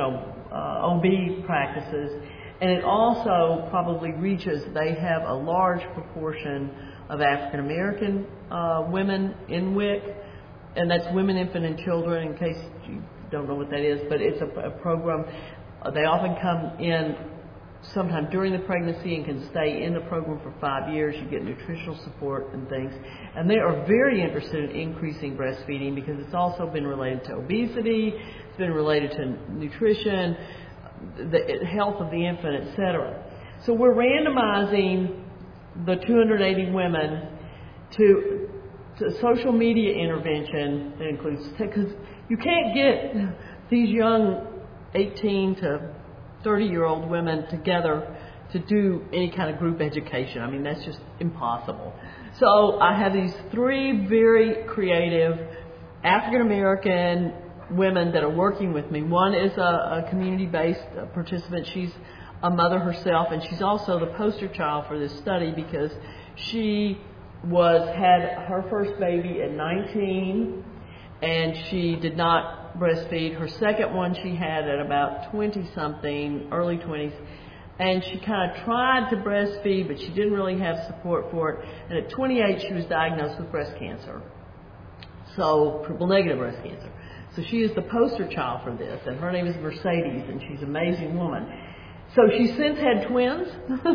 OB practices. And it also probably reaches, they have a large proportion of African American women in WIC, and that's Women, Infant, and Children, in case you don't know what that is, but it's a program. They often come in sometime during the pregnancy and can stay in the program for 5 years. You get nutritional support and things. And they are very interested in increasing breastfeeding because it's also been related to obesity, it's been related to nutrition, the health of the infant, etc. So we're randomizing the 280 women to social media intervention that includes, because you can't get these young 18 to 30-year-old women together to do any kind of group education. I mean, that's just impossible. So I have these 3 very creative African-American women that are working with me. One is a community-based participant. She's a mother herself, and she's also the poster child for this study because she had her first baby at 19, and she did not breastfeed. Her second one she had at about 20-something, early 20s, and she kind of tried to breastfeed, but she didn't really have support for it. And at 28, she was diagnosed with breast cancer, so triple-negative breast cancer. So she is the poster child for this, and her name is Mercedes, and she's an amazing woman. So she's since had twins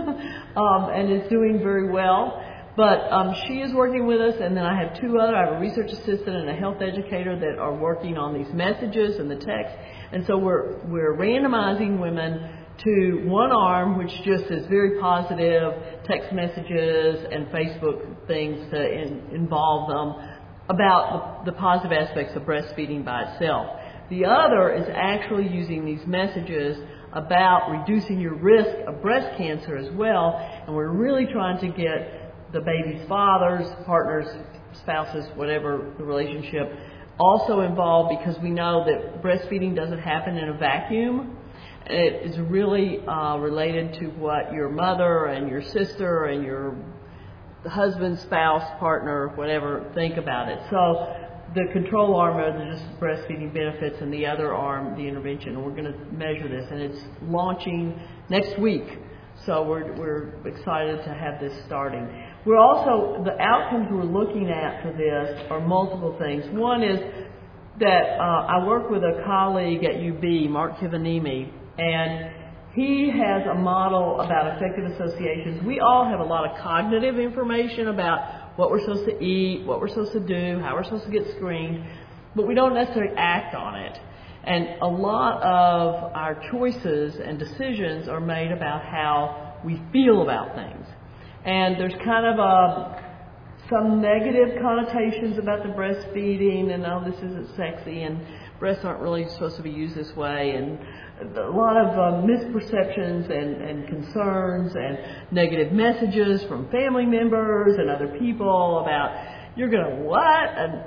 and is doing very well. But she is working with us, and then I have 2 other. I have a research assistant and a health educator that are working on these messages and the text. And so we're randomizing women to one arm, which just is very positive text messages and Facebook things to involve them about the positive aspects of breastfeeding by itself. The other is actually using these messages about reducing your risk of breast cancer as well, and we're really trying to get the baby's fathers, partners, spouses, whatever the relationship, also involved, because we know that breastfeeding doesn't happen in a vacuum. It is really related to what your mother and your sister and your husband, spouse, partner, whatever, think about it. So the control arm are just breastfeeding benefits, and the other arm, the intervention. And we're going to measure this, and it's launching next week. So we're excited to have this starting. We're also, the outcomes we're looking at for this are multiple things. One is that I work with a colleague at UB, Mark Kivanimi, and he has a model about effective associations. We all have a lot of cognitive information about what we're supposed to eat, what we're supposed to do, how we're supposed to get screened, but we don't necessarily act on it. And a lot of our choices and decisions are made about how we feel about things. And there's kind of some negative connotations about the breastfeeding, and oh, this isn't sexy, and breasts aren't really supposed to be used this way, and a lot of misperceptions and concerns and negative messages from family members and other people about, you're going to what?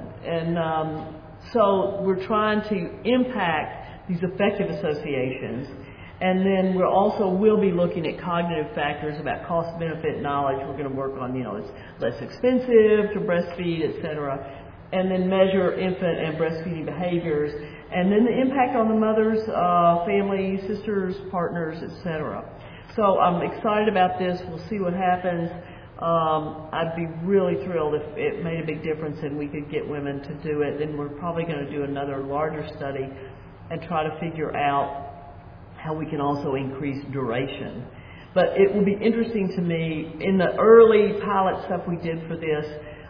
And so we're trying to impact these effective associations. And then we'll be looking at cognitive factors about cost, benefit, knowledge. We're going to work on, it's less expensive to breastfeed, et cetera. And then measure infant and breastfeeding behaviors. And then the impact on the mother's family, sisters, partners, et cetera. So I'm excited about this. We'll see what happens. I'd be really thrilled if it made a big difference and we could get women to do it. Then we're probably going to do another larger study and try to figure out how we can also increase duration. But it will be interesting to me, in the early pilot stuff we did for this,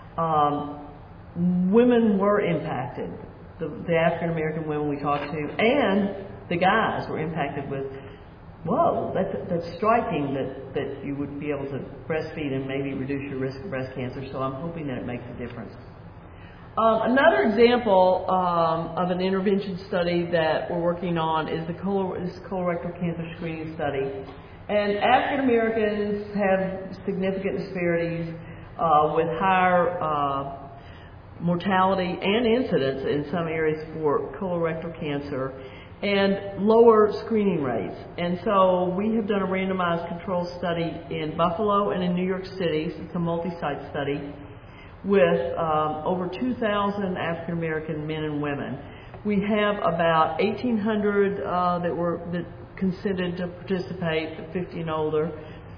women were impacted. The African American women we talked to and the guys were impacted with, whoa, that's striking that you would be able to breastfeed and maybe reduce your risk of breast cancer. So I'm hoping that it makes a difference. Another example of an intervention study that we're working on is this colorectal cancer screening study. And African Americans have significant disparities with higher mortality and incidence in some areas for colorectal cancer. and lower screening rates. And so we have done a randomized control study in Buffalo and in New York City. So it's a multi-site study with over 2,000 African American men and women. We have about 1,800 that consented to participate, 50 and older.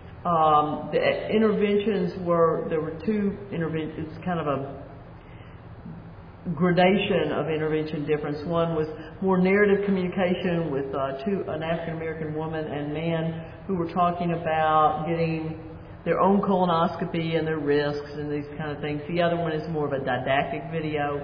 The interventions there were two interventions. It's kind of a gradation of intervention difference. One was more narrative communication with an African American woman and man who were talking about getting their own colonoscopy and their risks and these kind of things. The other one is more of a didactic video.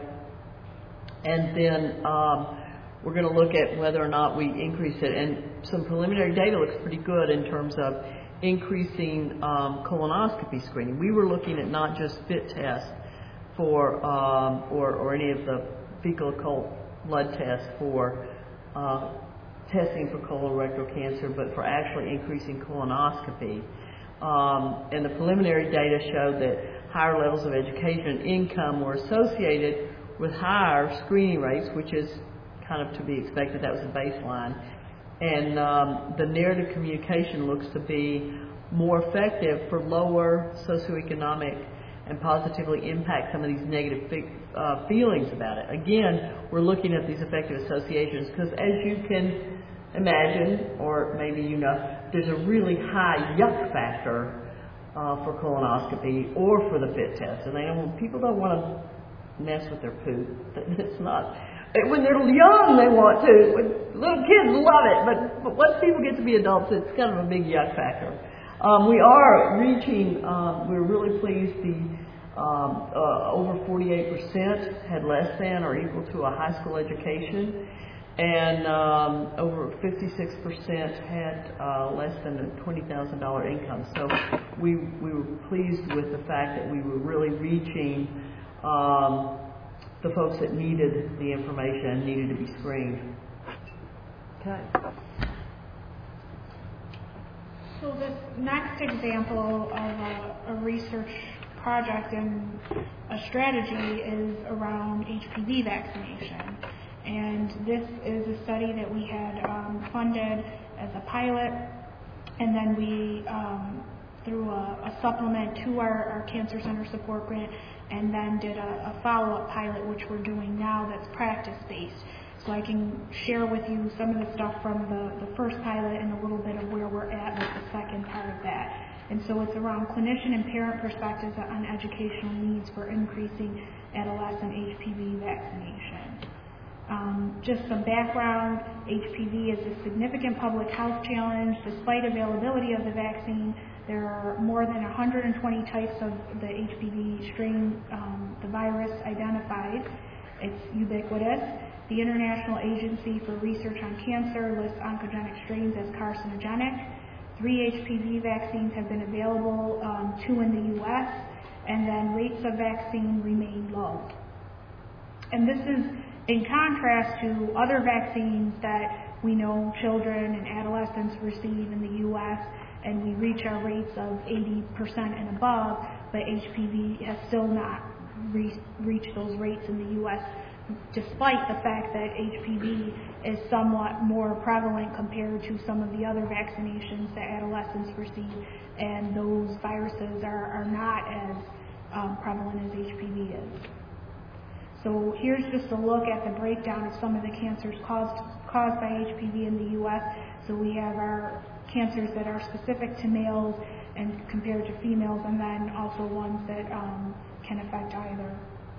And then we're going to look at whether or not we increase it. And some preliminary data looks pretty good in terms of increasing colonoscopy screening. We were looking at not just FIT tests for or any of the fecal occult blood tests for testing for colorectal cancer, but for actually increasing colonoscopy. And the preliminary data showed that higher levels of education and income were associated with higher screening rates, which is kind of to be expected. That was the baseline. And the narrative communication looks to be more effective for lower socioeconomic and positively impact some of these negative feelings about it. Again, we're looking at these effective associations because, as you can imagine, or maybe you know, there's a really high yuck factor for colonoscopy or for the FIT test. And people don't want to mess with their poop. It's not. When they're young, they want to. When little kids love it, but once people get to be adults, it's kind of a big yuck factor. We are reaching, we're really pleased, over 48% had less than or equal to a high school education, and over 56% had less than a $20,000 income. So we were pleased with the fact that we were really reaching the folks that needed the information and needed to be screened. Okay. So this next example of a research project and a strategy is around HPV vaccination. And this is a study that we had funded as a pilot, and then we, through a supplement to our Cancer Center support grant, and then did a follow-up pilot, which we're doing now, that's practice-based. So I can share with you some of the stuff from the first pilot and a little bit of where we're at with the second part of that. And so it's around clinician and parent perspectives on educational needs for increasing adolescent HPV vaccination. Just some background, HPV is a significant public health challenge. Despite availability of the vaccine, there are more than 120 types of the HPV strain, the virus identified. It's ubiquitous. The International Agency for Research on Cancer lists oncogenic strains as carcinogenic. 3 HPV vaccines have been available, 2 in the U.S., and then rates of vaccine remain low. And this is in contrast to other vaccines that we know children and adolescents receive in the U.S., and we reach our rates of 80% and above, but HPV has still not reached those rates in the U.S., despite the fact that HPV is somewhat more prevalent compared to some of the other vaccinations that adolescents receive, and those viruses are not as prevalent as HPV is. So here's just a look at the breakdown of some of the cancers caused by HPV in the U.S. So we have our cancers that are specific to males and compared to females, and then also ones that can affect either.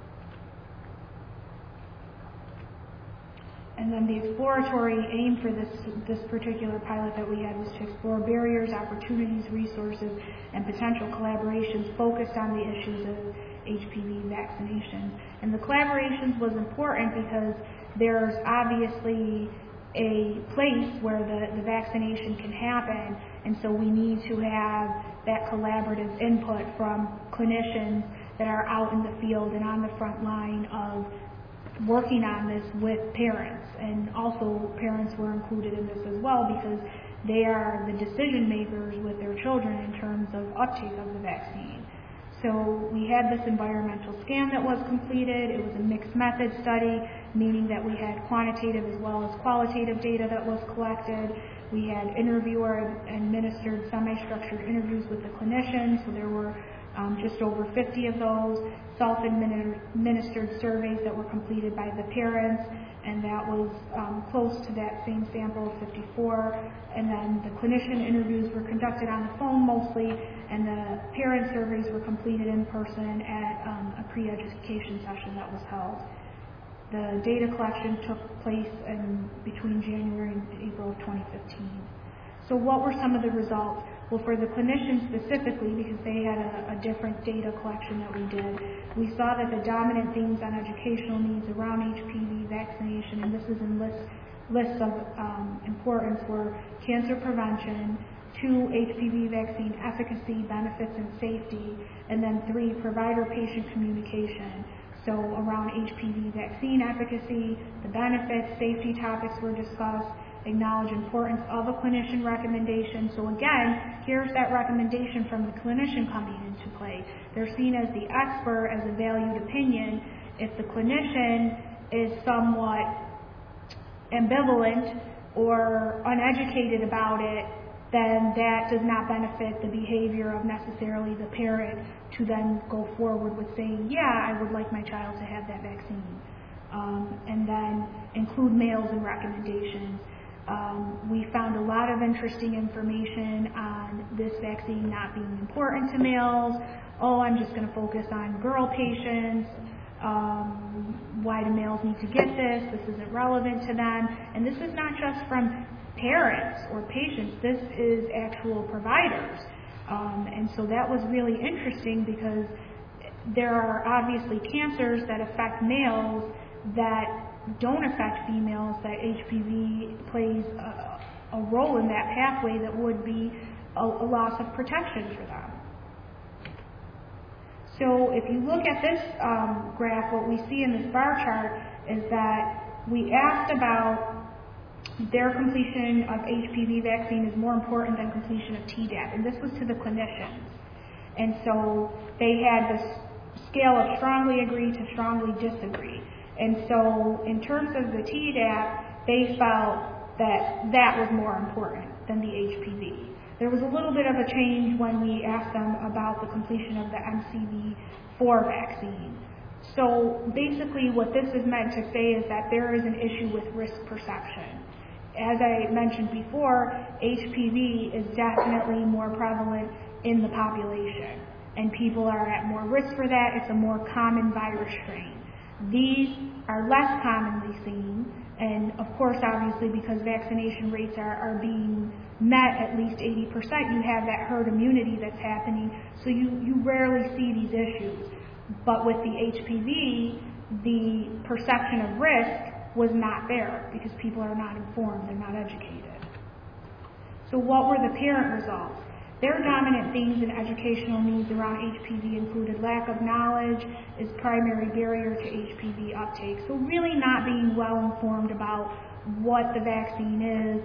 And then the exploratory aim for this particular pilot that we had was to explore barriers, opportunities, resources, and potential collaborations focused on the issues of HPV vaccination. And the collaborations was important because there's obviously a place where the vaccination can happen, and so we need to have that collaborative input from clinicians that are out in the field and on the front line of working on this with parents. And also parents were included in this as well because they are the decision makers with their children in terms of uptake of the vaccine. So we had this environmental scan that was completed. It was a mixed method study, meaning that we had quantitative as well as qualitative data that was collected. We had interviewer-administered semi-structured interviews with the clinicians, so there were just over 50 of those, self-administered surveys that were completed by the parents, and that was close to that same sample of 54. And then the clinician interviews were conducted on the phone mostly, and the parent surveys were completed in person at a pre-education session that was held. The data collection took place between January and April of 2015. So what were some of the results? Well, for the clinicians specifically, because they had a different data collection that we did, we saw that the dominant themes on educational needs around HPV vaccination, and this is in lists of importance, were cancer prevention, 2, HPV vaccine efficacy, benefits, and safety, and then 3, provider-patient communication. So around HPV vaccine efficacy, the benefits, safety topics were discussed, acknowledge importance of a clinician recommendation. So again, here's that recommendation from the clinician coming into play. They're seen as the expert, as a valued opinion. If the clinician is somewhat ambivalent or uneducated about it, then that does not benefit the behavior of necessarily the parent to then go forward with saying, yeah, I would like my child to have that vaccine. And then include males in recommendations. We found a lot of interesting information on this vaccine not being important to males. Oh, I'm just going to focus on girl patients. Why do males need to get this? This isn't relevant to them. And this is not just from parents or patients. This is actual providers. And so that was really interesting because there are obviously cancers that affect males that don't affect females, that HPV plays a role in that pathway that would be a loss of protection for them. So if you look at this graph, what we see in this bar chart is that we asked about their completion of HPV vaccine is more important than completion of Tdap, and this was to the clinicians. And so they had this scale of strongly agree to strongly disagree. And so in terms of the Tdap, they felt that that was more important than the HPV. There was a little bit of a change when we asked them about the completion of the MCV4 vaccine. So basically what this is meant to say is that there is an issue with risk perception. As I mentioned before, HPV is definitely more prevalent in the population, and people are at more risk for that. It's a more common virus strain. These are less commonly seen, and of course, obviously, because vaccination rates are being met at least 80%, you have that herd immunity that's happening, so you rarely see these issues. But with the HPV, the perception of risk was not there because people are not informed, they're not educated. So what were the parent results? Their dominant themes in educational needs around HPV included lack of knowledge is primary barrier to HPV uptake. So really not being well informed about what the vaccine is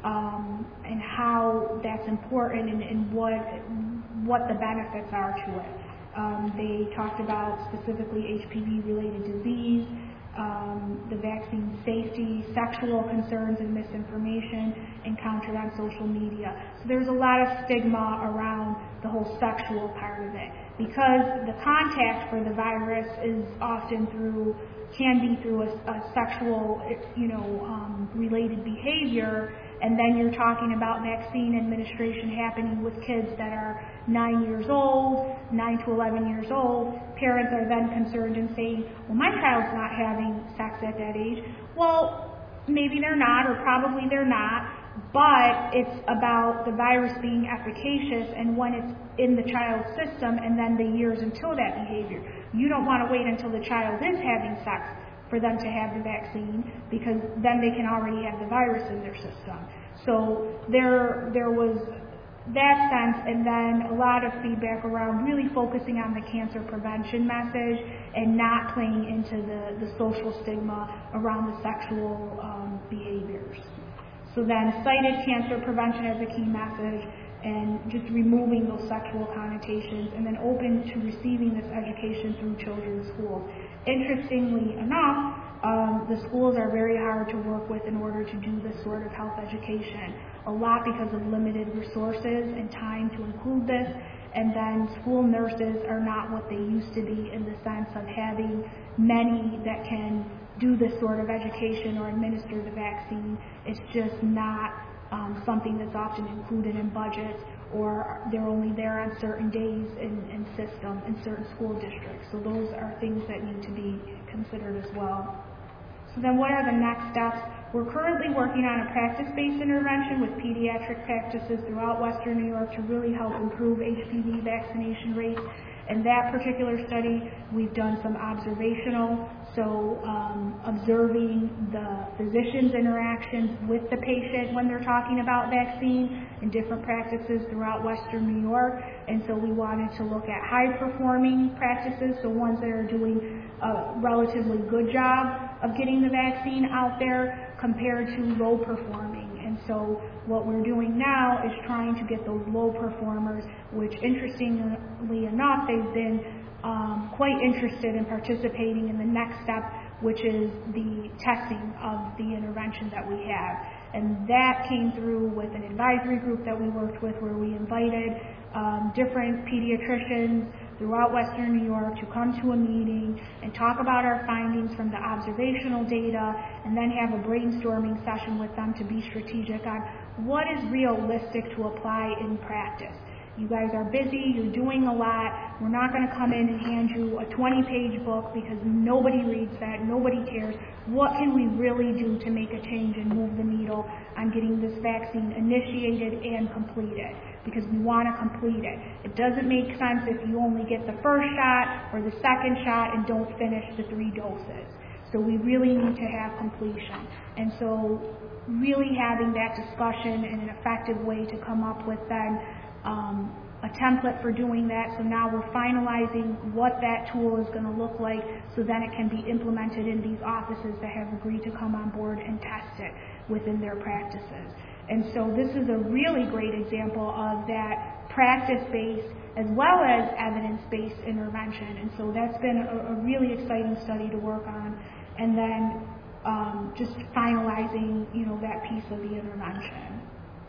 and how that's important and what the benefits are to it. They talked about specifically HPV-related disease, the vaccine safety, sexual concerns and misinformation encountered on social media. So there's a lot of stigma around the whole sexual part of it because the contact for the virus is often can be through a sexual, related behavior, and then you're talking about vaccine administration happening with kids that are 9 years old, 9 to 11 years old. Parents are then concerned and saying, well, my child's not having sex at that age. Well, maybe they're not, or probably they're not, but it's about the virus being efficacious and when it's in the child's system and then the years until that behavior. You don't want to wait until the child is having sex for them to have the vaccine because then they can already have the virus in their system. So there was that sense, and then a lot of feedback around really focusing on the cancer prevention message and not playing into the social stigma around the sexual behaviors. So then cited cancer prevention as a key message, and just removing those sexual connotations, and then open to receiving this education through children's schools. Interestingly enough, the schools are very hard to work with in order to do this sort of health education, a lot because of limited resources and time to include this, and then school nurses are not what they used to be in the sense of having many that can do this sort of education or administer the vaccine. It's just not something that's often included in budgets, or they're only there on certain days in certain school districts. So those are things that need to be considered as well. So then what are the next steps? We're currently working on a practice-based intervention with pediatric practices throughout Western New York to really help improve HPV vaccination rates. In that particular study, we've done some observational, so observing the physician's interactions with the patient when they're talking about vaccine in different practices throughout Western New York. And so we wanted to look at high-performing practices, so ones that are doing a relatively good job of getting the vaccine out there compared to low-performing. And so what we're doing now is trying to get those low performers, which interestingly enough, they've been quite interested in participating in the next step, which is the testing of the intervention that we have. And that came through with an advisory group that we worked with, where we invited different pediatricians throughout Western New York to come to a meeting and talk about our findings from the observational data, and then have a brainstorming session with them to be strategic on what is realistic to apply in practice. You guys are busy, you're doing a lot. We're not going to come in and hand you a 20-page book because nobody reads that, nobody cares. What can we really do to make a change and move the needle on getting this vaccine initiated and completed? Because we want to complete it. It doesn't make sense if you only get the first shot or the second shot and don't finish the 3 doses. So we really need to have completion. And so really having that discussion in an effective way to come up with then a template for doing that. So now we're finalizing what that tool is going to look like, so then it can be implemented in these offices that have agreed to come on board and test it within their practices. And so this is a really great example of that practice-based as well as evidence-based intervention. And so that's been a really exciting study to work on. And then just finalizing, that piece of the intervention.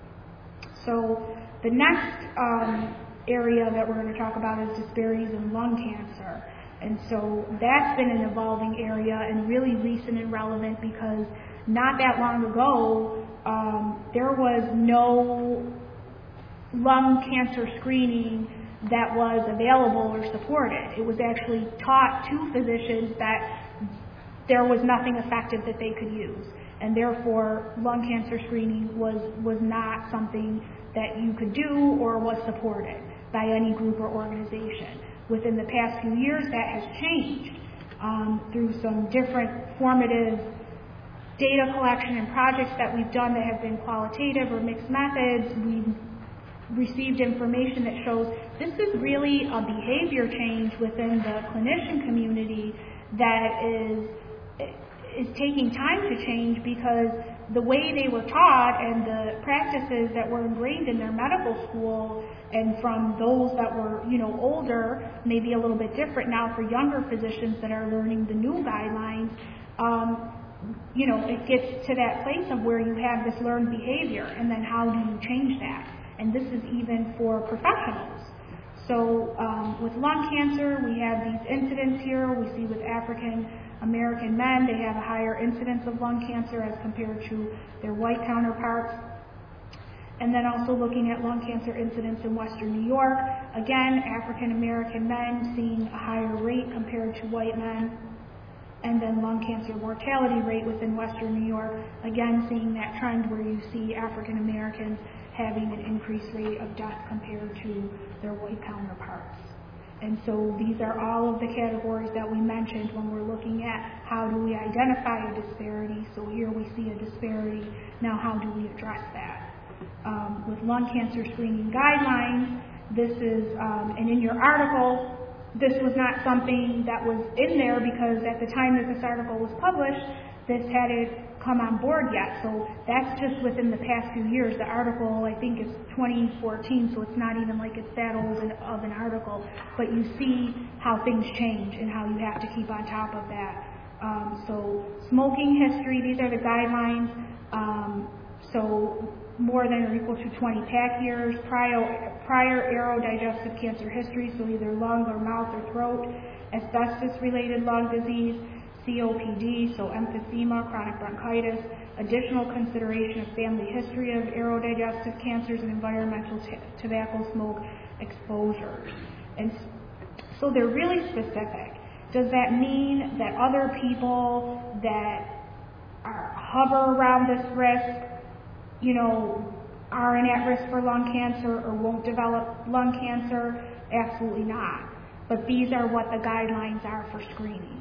So the next area that we're going to talk about is disparities in lung cancer. And so that's been an evolving area and really recent and relevant, because not that long ago, there was no lung cancer screening that was available or supported. It was actually taught to physicians that there was nothing effective that they could use. And therefore, lung cancer screening was not something that you could do or was supported by any group or organization. Within the past few years, that has changed through some different formative data collection and projects that we've done that have been qualitative or mixed methods. We've received information that shows this is really a behavior change within the clinician community that is taking time to change, because the way they were taught and the practices that were ingrained in their medical school and from those that were, older, maybe a little bit different now for younger physicians that are learning the new guidelines, it gets to that place of where you have this learned behavior, and then how do you change that? And this is even for professionals. So with lung cancer, we have these incidents here. We see with African American men, they have a higher incidence of lung cancer as compared to their white counterparts. And then also looking at lung cancer incidence in Western New York, again, African American men seeing a higher rate compared to white men. And then lung cancer mortality rate within Western New York, again seeing that trend where you see African Americans having an increased rate of death compared to their white counterparts. And so these are all of the categories that we mentioned when we're looking at how do we identify a disparity. So here we see a disparity. Now how do we address that? With lung cancer screening guidelines, this is, and in your article, this was not something that was in there because at the time that this article was published, this hadn't come on board yet. So that's just within the past few years. The article, I think, is 2014, so it's not even like it's that old of an article. But you see how things change and how you have to keep on top of that. So smoking history, these are the guidelines. So more than or equal to 20 pack years, prior aerodigestive cancer history, so either lung or mouth or throat, asbestos-related lung disease, COPD, so emphysema, chronic bronchitis, additional consideration of family history of aerodigestive cancers and environmental tobacco smoke exposures. And so they're really specific. Does that mean that other people that hover around this risk, aren't at risk for lung cancer or won't develop lung cancer? Absolutely not. But these are what the guidelines are for screening.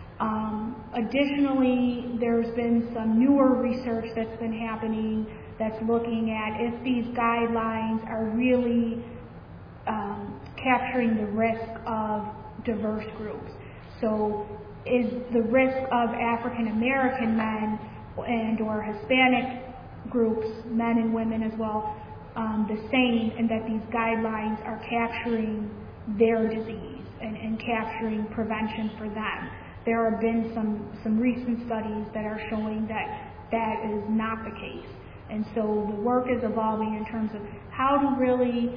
Additionally, there's been some newer research that's been happening that's looking at if these guidelines are really capturing the risk of diverse groups. So is the risk of African American men and or Hispanic groups, men and women as well, the same, and that these guidelines are capturing their disease and capturing prevention for them. There have been some recent studies that are showing that that is not the case. And so the work is evolving in terms of how to really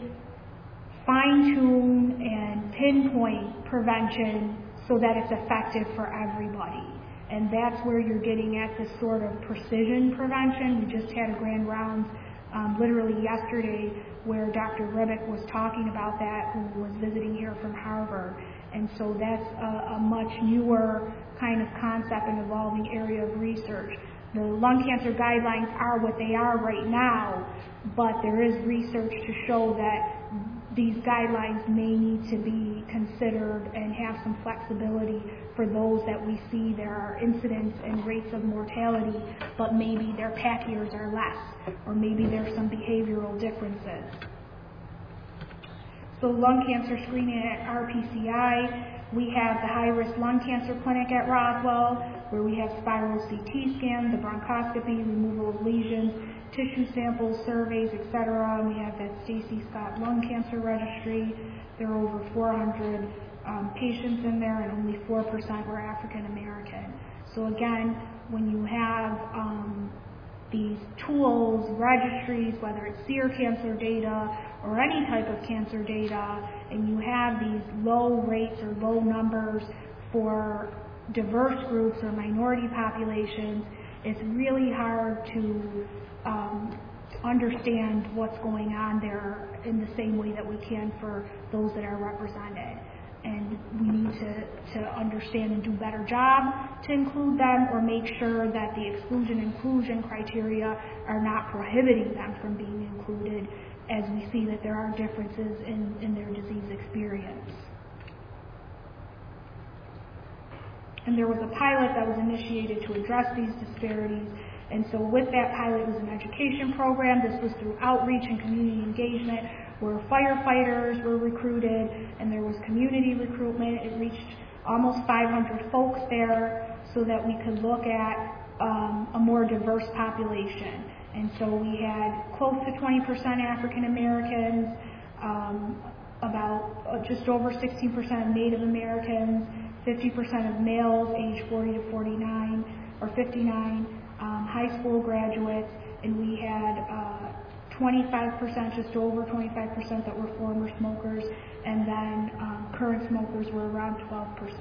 fine-tune and pinpoint prevention so that it's effective for everybody. And that's where you're getting at this sort of precision prevention. We just had a grand rounds literally yesterday where Dr. Ribick was talking about that, who was visiting here from Harvard. And so that's a much newer kind of concept and evolving area of research. The lung cancer guidelines are what they are right now, but there is research to show that these guidelines may need to be considered and have some flexibility for those that we see there are incidents and rates of mortality, but maybe their pack years are less, or maybe there's some behavioral differences. So lung cancer screening at RPCI, we have the high-risk lung cancer clinic at Roswell, where we have spiral CT scan, the bronchoscopy, removal of lesions, tissue samples, surveys, etc. And we have that Stacy Scott Lung Cancer Registry. There are over 400 patients in there, and only 4% were African American. So again, when you have these tools, registries, whether it's seer cancer data or any type of cancer data, and you have these low rates or low numbers for diverse groups or minority populations, it's really hard to understand what's going on there in the same way that we can for those that are represented. And we need to understand and do a better job to include them, or make sure that the exclusion-inclusion criteria are not prohibiting them from being included, as we see that there are differences in their disease experience. And there was a pilot that was initiated to address these disparities. And so with that pilot, it was an education program. This was through outreach and community engagement, where firefighters were recruited, and there was community recruitment. It reached almost 500 folks there so that we could look at a more diverse population. And so we had close to 20% African Americans, about just over 16% of Native Americans, 50% of males aged 40 to 49 or 59, high school graduates, and we had 25%, just over 25% that were former smokers, and then current smokers were around 12%.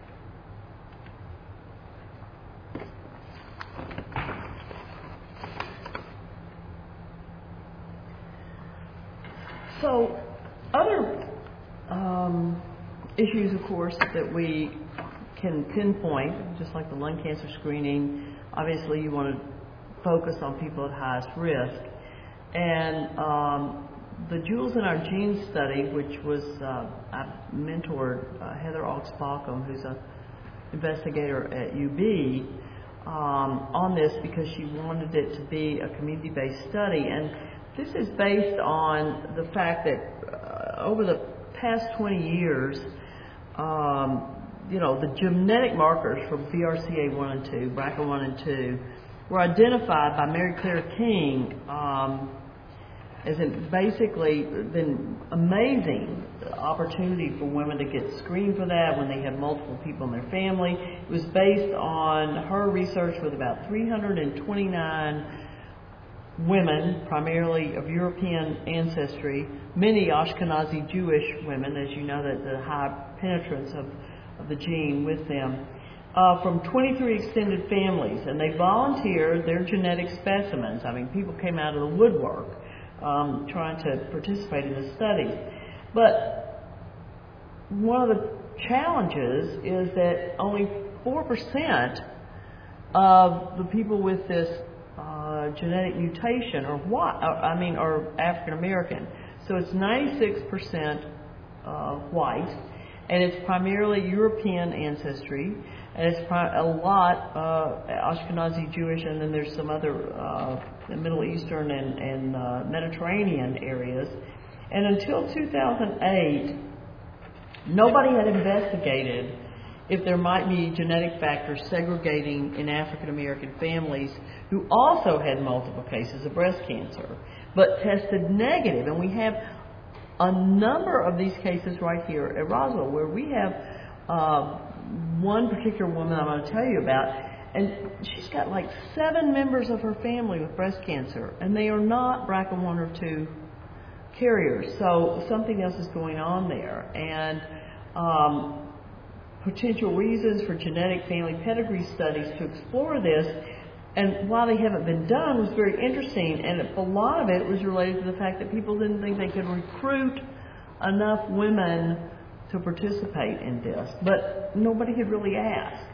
So, other issues, of course, that we can pinpoint, just like the lung cancer screening, obviously you want to focus on people at highest risk. And the Jewels in Our Genes study, which was, I mentored Heather Oaks-Baucom, who's an investigator at UB, on this because she wanted it to be a community-based study. And this is based on the fact that over the past 20 years, the genetic markers for BRCA1 and 2, BRCA1 and 2, were identified by Mary Claire King as basically been amazing opportunity for women to get screened for that when they have multiple people in their family. It was based on her research with about 329 women, primarily of European ancestry, many Ashkenazi Jewish women, as you know, that the high penetrance of the gene with them, from 23 extended families, and they volunteered their genetic specimens. I mean, people came out of the woodwork trying to participate in the study. But one of the challenges is that only 4% of the people with this genetic mutation are African American. So it's 96% white, and it's primarily European ancestry, and it's a lot Ashkenazi Jewish, and then there's some other Middle Eastern and Mediterranean areas. And until 2008, nobody had investigated if there might be genetic factors segregating in African American families who also had multiple cases of breast cancer, but tested negative. And we have a number of these cases right here at Roswell, where we have one particular woman I'm going to tell you about, and she's got like 7 members of her family with breast cancer, and they are not BRCA1 or 2 carriers. So something else is going on there. And potential reasons for genetic family pedigree studies to explore this, and while they haven't been done, was very interesting, and a lot of it was related to the fact that people didn't think they could recruit enough women to participate in this, but nobody had really asked.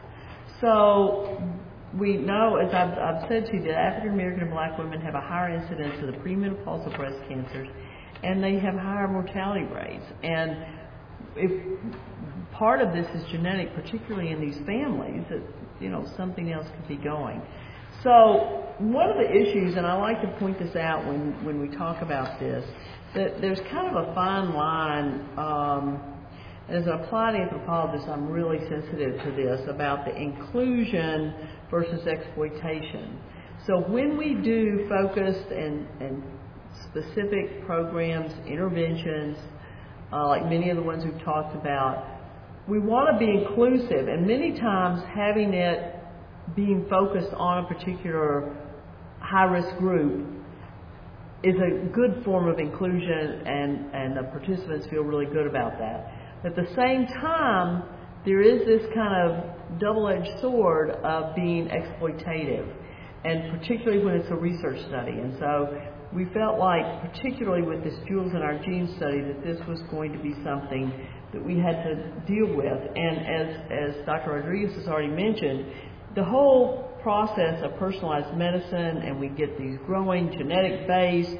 So we know, as I've said to you, that African American and black women have a higher incidence of the premenopausal breast cancers, and they have higher mortality rates. And if part of this is genetic, particularly in these families, that something else could be going. So one of the issues, and I like to point this out when we talk about this, that there's kind of a fine line. As an applied anthropologist, I'm really sensitive to this about the inclusion versus exploitation. So when we do focused and specific programs, interventions, like many of the ones we've talked about, we want to be inclusive, and many times having it being focused on a particular high-risk group is a good form of inclusion, and the participants feel really good about that. At the same time, there is this kind of double-edged sword of being exploitative, and particularly when it's a research study. And so we felt like, particularly with this Jewels in Our Genes study, that this was going to be something that we had to deal with. And as Dr. Rodriguez has already mentioned, the whole process of personalized medicine, and we get these growing genetic-based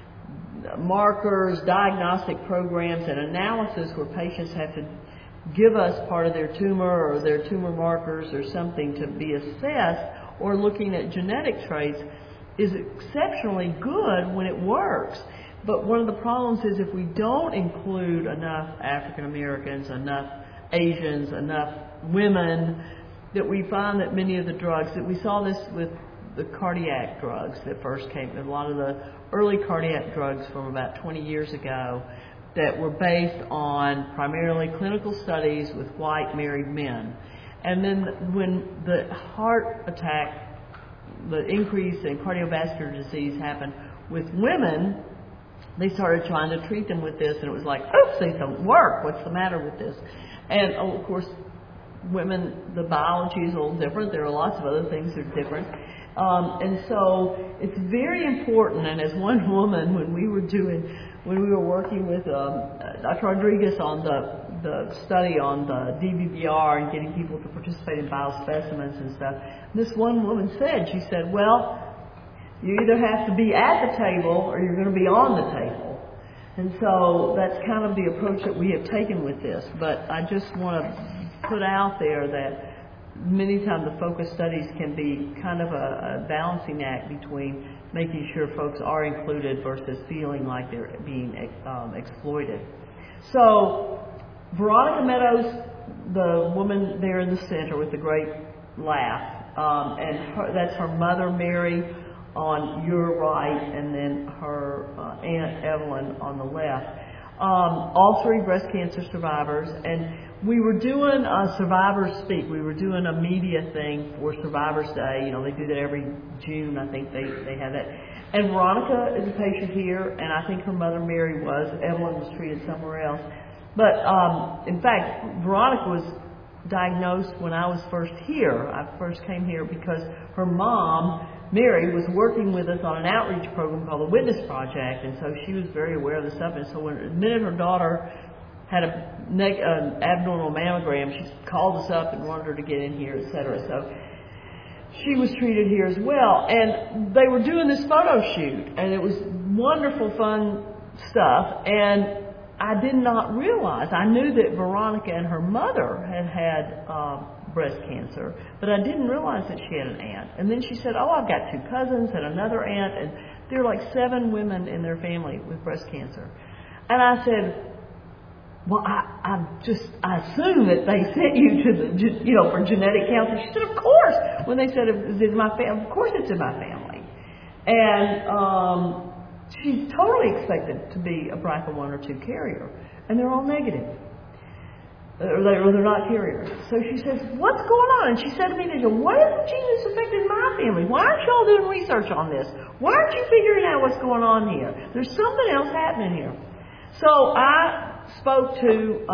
markers, diagnostic programs, and analysis where patients have to give us part of their tumor or their tumor markers or something to be assessed, or looking at genetic traits, is exceptionally good when it works. But one of the problems is if we don't include enough African Americans, enough Asians, enough women, that we find that many of the drugs, that we saw this with the cardiac drugs that first came, a lot of the early cardiac drugs from about 20 years ago that were based on primarily clinical studies with white married men. And then when the heart attack, the increase in cardiovascular disease happened with women, they started trying to treat them with this, and it was like, oops, they don't work. What's the matter with this? And of course, women, the biology is a little different. There are lots of other things that are different. And so it's very important, and as one woman, when we were working with Dr. Rodriguez on the study on the DBBR and getting people to participate in biospecimens and stuff, this one woman said, she said, well, you either have to be at the table or you're going to be on the table. And so that's kind of the approach that we have taken with this. But I just want to put out there that many times the focus studies can be kind of a balancing act between making sure folks are included versus feeling like they're being exploited. So Veronica Meadows, the woman there in the center with the great laugh, that's her mother, Mary, on your right, and then her Aunt Evelyn on the left. All three breast cancer survivors, and we were doing Survivors Speak. We were doing a media thing for Survivors Day. You know, they do that every June. I think they have that. And Veronica is a patient here, and I think her mother Mary was. Evelyn was treated somewhere else. But in fact, Veronica was diagnosed when I was first here. I first came here because her mom, Mary, was working with us on an outreach program called the Witness Project, and so she was very aware of the stuff. And so when the minute her daughter had an abnormal mammogram, she called us up and wanted her to get in here, etc. So she was treated here as well. And they were doing this photo shoot, and it was wonderful, fun stuff. And I did not realize, I knew that Veronica and her mother had breast cancer, but I didn't realize that she had an aunt. And then she said, oh, I've got 2 cousins and another aunt, and there are like 7 women in their family with breast cancer. And I said, well, I assume that they sent you to for genetic counseling. She said, of course. When they said, is it in my family? Of course it's in my family. And she's totally expected to be a BRCA1 or 2 carrier, and they're all negative. Or they're not carriers. So she says, what's going on? And she said to me, what is the gene that's affecting my family? Why aren't y'all doing research on this? Why aren't you figuring out what's going on here? There's something else happening here. So I spoke to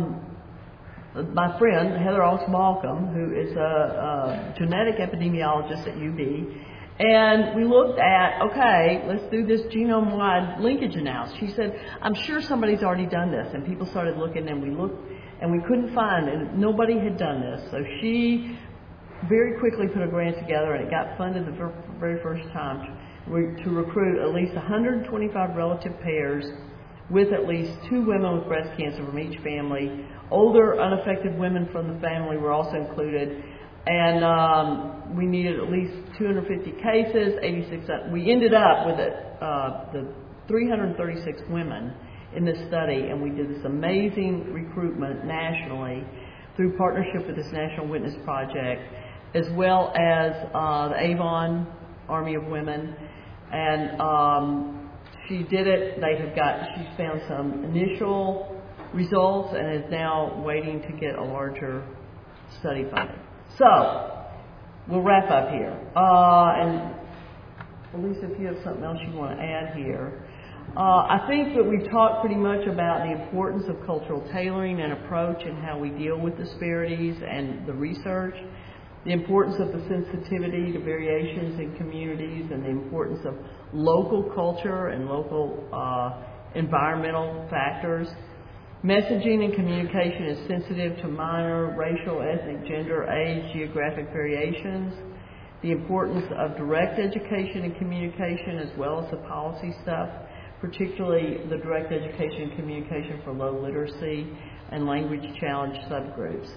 my friend, Heather Alts-Malcolm, who is a genetic epidemiologist at UB. And we looked at, okay, let's do this genome-wide linkage analysis. She said, I'm sure somebody's already done this. And people started looking, and we looked, and we couldn't find, and nobody had done this. So she very quickly put a grant together, and it got funded the very first time to recruit at least 125 relative pairs with at least 2 women with breast cancer from each family. Older, unaffected women from the family were also included. And we needed at least 250 cases, 86. We ended up with the 336 women in this study, and we did this amazing recruitment nationally through partnership with this National Witness Project, as well as the Avon Army of Women. And she did it. She's found some initial results and is now waiting to get a larger study funding. So, we'll wrap up here. And Elisa, if you have something else you want to add here. I think that we've talked pretty much about the importance of cultural tailoring and approach and how we deal with disparities and the research, the importance of the sensitivity to variations in communities, and the importance of local culture and local environmental factors. Messaging and communication is sensitive to minor racial, ethnic, gender, age, geographic variations. The importance of direct education and communication, as well as the policy stuff, particularly the direct education and communication for low literacy and language challenged subgroups.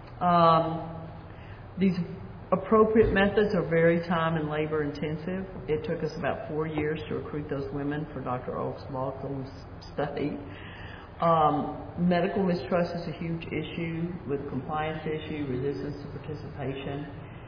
These appropriate methods are very time and labor intensive. It took us about 4 years to recruit those women for Dr. Alts-Malcolm's study. Medical mistrust is a huge issue with compliance issue, resistance to participation.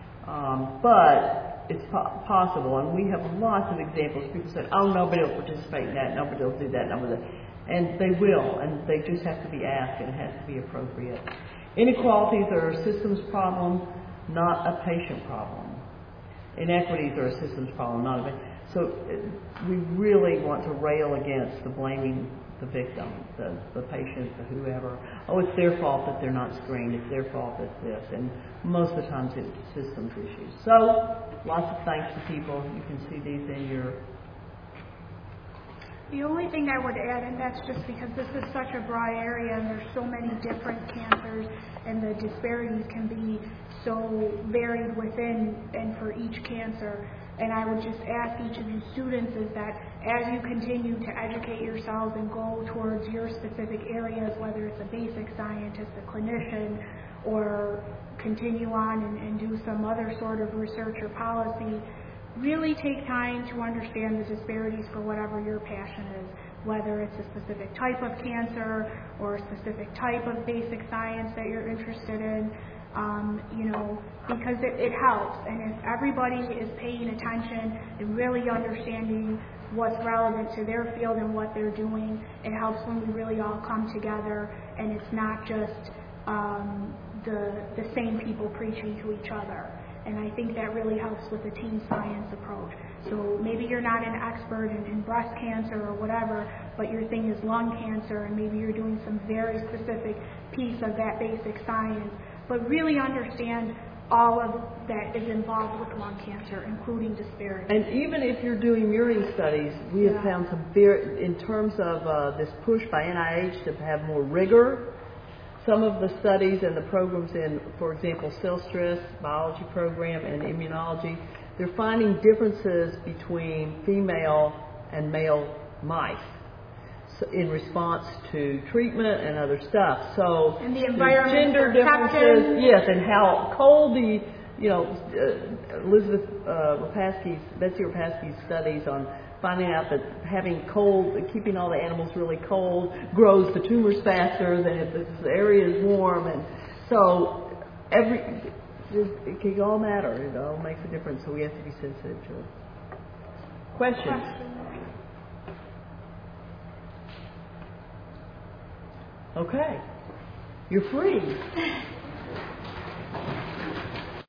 But it's possible, and we have lots of examples. People say, oh, nobody will participate in that, nobody will do that, nobody will. And they will, and they just have to be asked, and it has to be appropriate. Inequalities are a systems problem, not a patient problem. Inequities are a systems problem, not a patient. So we really want to rail against the blaming the victim, the patient, the whoever. Oh, it's their fault that they're not screened. It's their fault that this. And most of the times it's systems issues. So, lots of thanks to people. You can see these in your... The only thing I would add, and that's just because this is such a broad area and there's so many different cancers and the disparities can be so varied within and for each cancer. And I would just ask each of you students is that as you continue to educate yourselves and go towards your specific areas, whether it's a basic scientist, a clinician, or continue on and do some other sort of research or policy, really take time to understand the disparities for whatever your passion is, whether it's a specific type of cancer or a specific type of basic science that you're interested in. because it helps. And if everybody is paying attention and really understanding what's relevant to their field and what they're doing, it helps when we really all come together and it's not just the same people preaching to each other. And I think that really helps with the team science approach. So maybe you're not an expert in breast cancer or whatever, but your thing is lung cancer, and maybe you're doing some very specific piece of that basic science. But really understand all of that is involved with lung cancer, including disparities. And even if you're doing murine studies, we have found some in terms of this push by NIH to have more rigor. Some of the studies and the programs in, for example, cell stress biology program and immunology, they're finding differences between female and male mice in response to treatment and other stuff. So and the environment, gender differences, yes, and how cold Elizabeth Betsy Rapasky's studies on finding out that having keeping all the animals really cold grows the tumors faster than if the area is warm, and so it can all matter. It all makes a difference. So we have to be sensitive to it. Questions? Okay, you're free.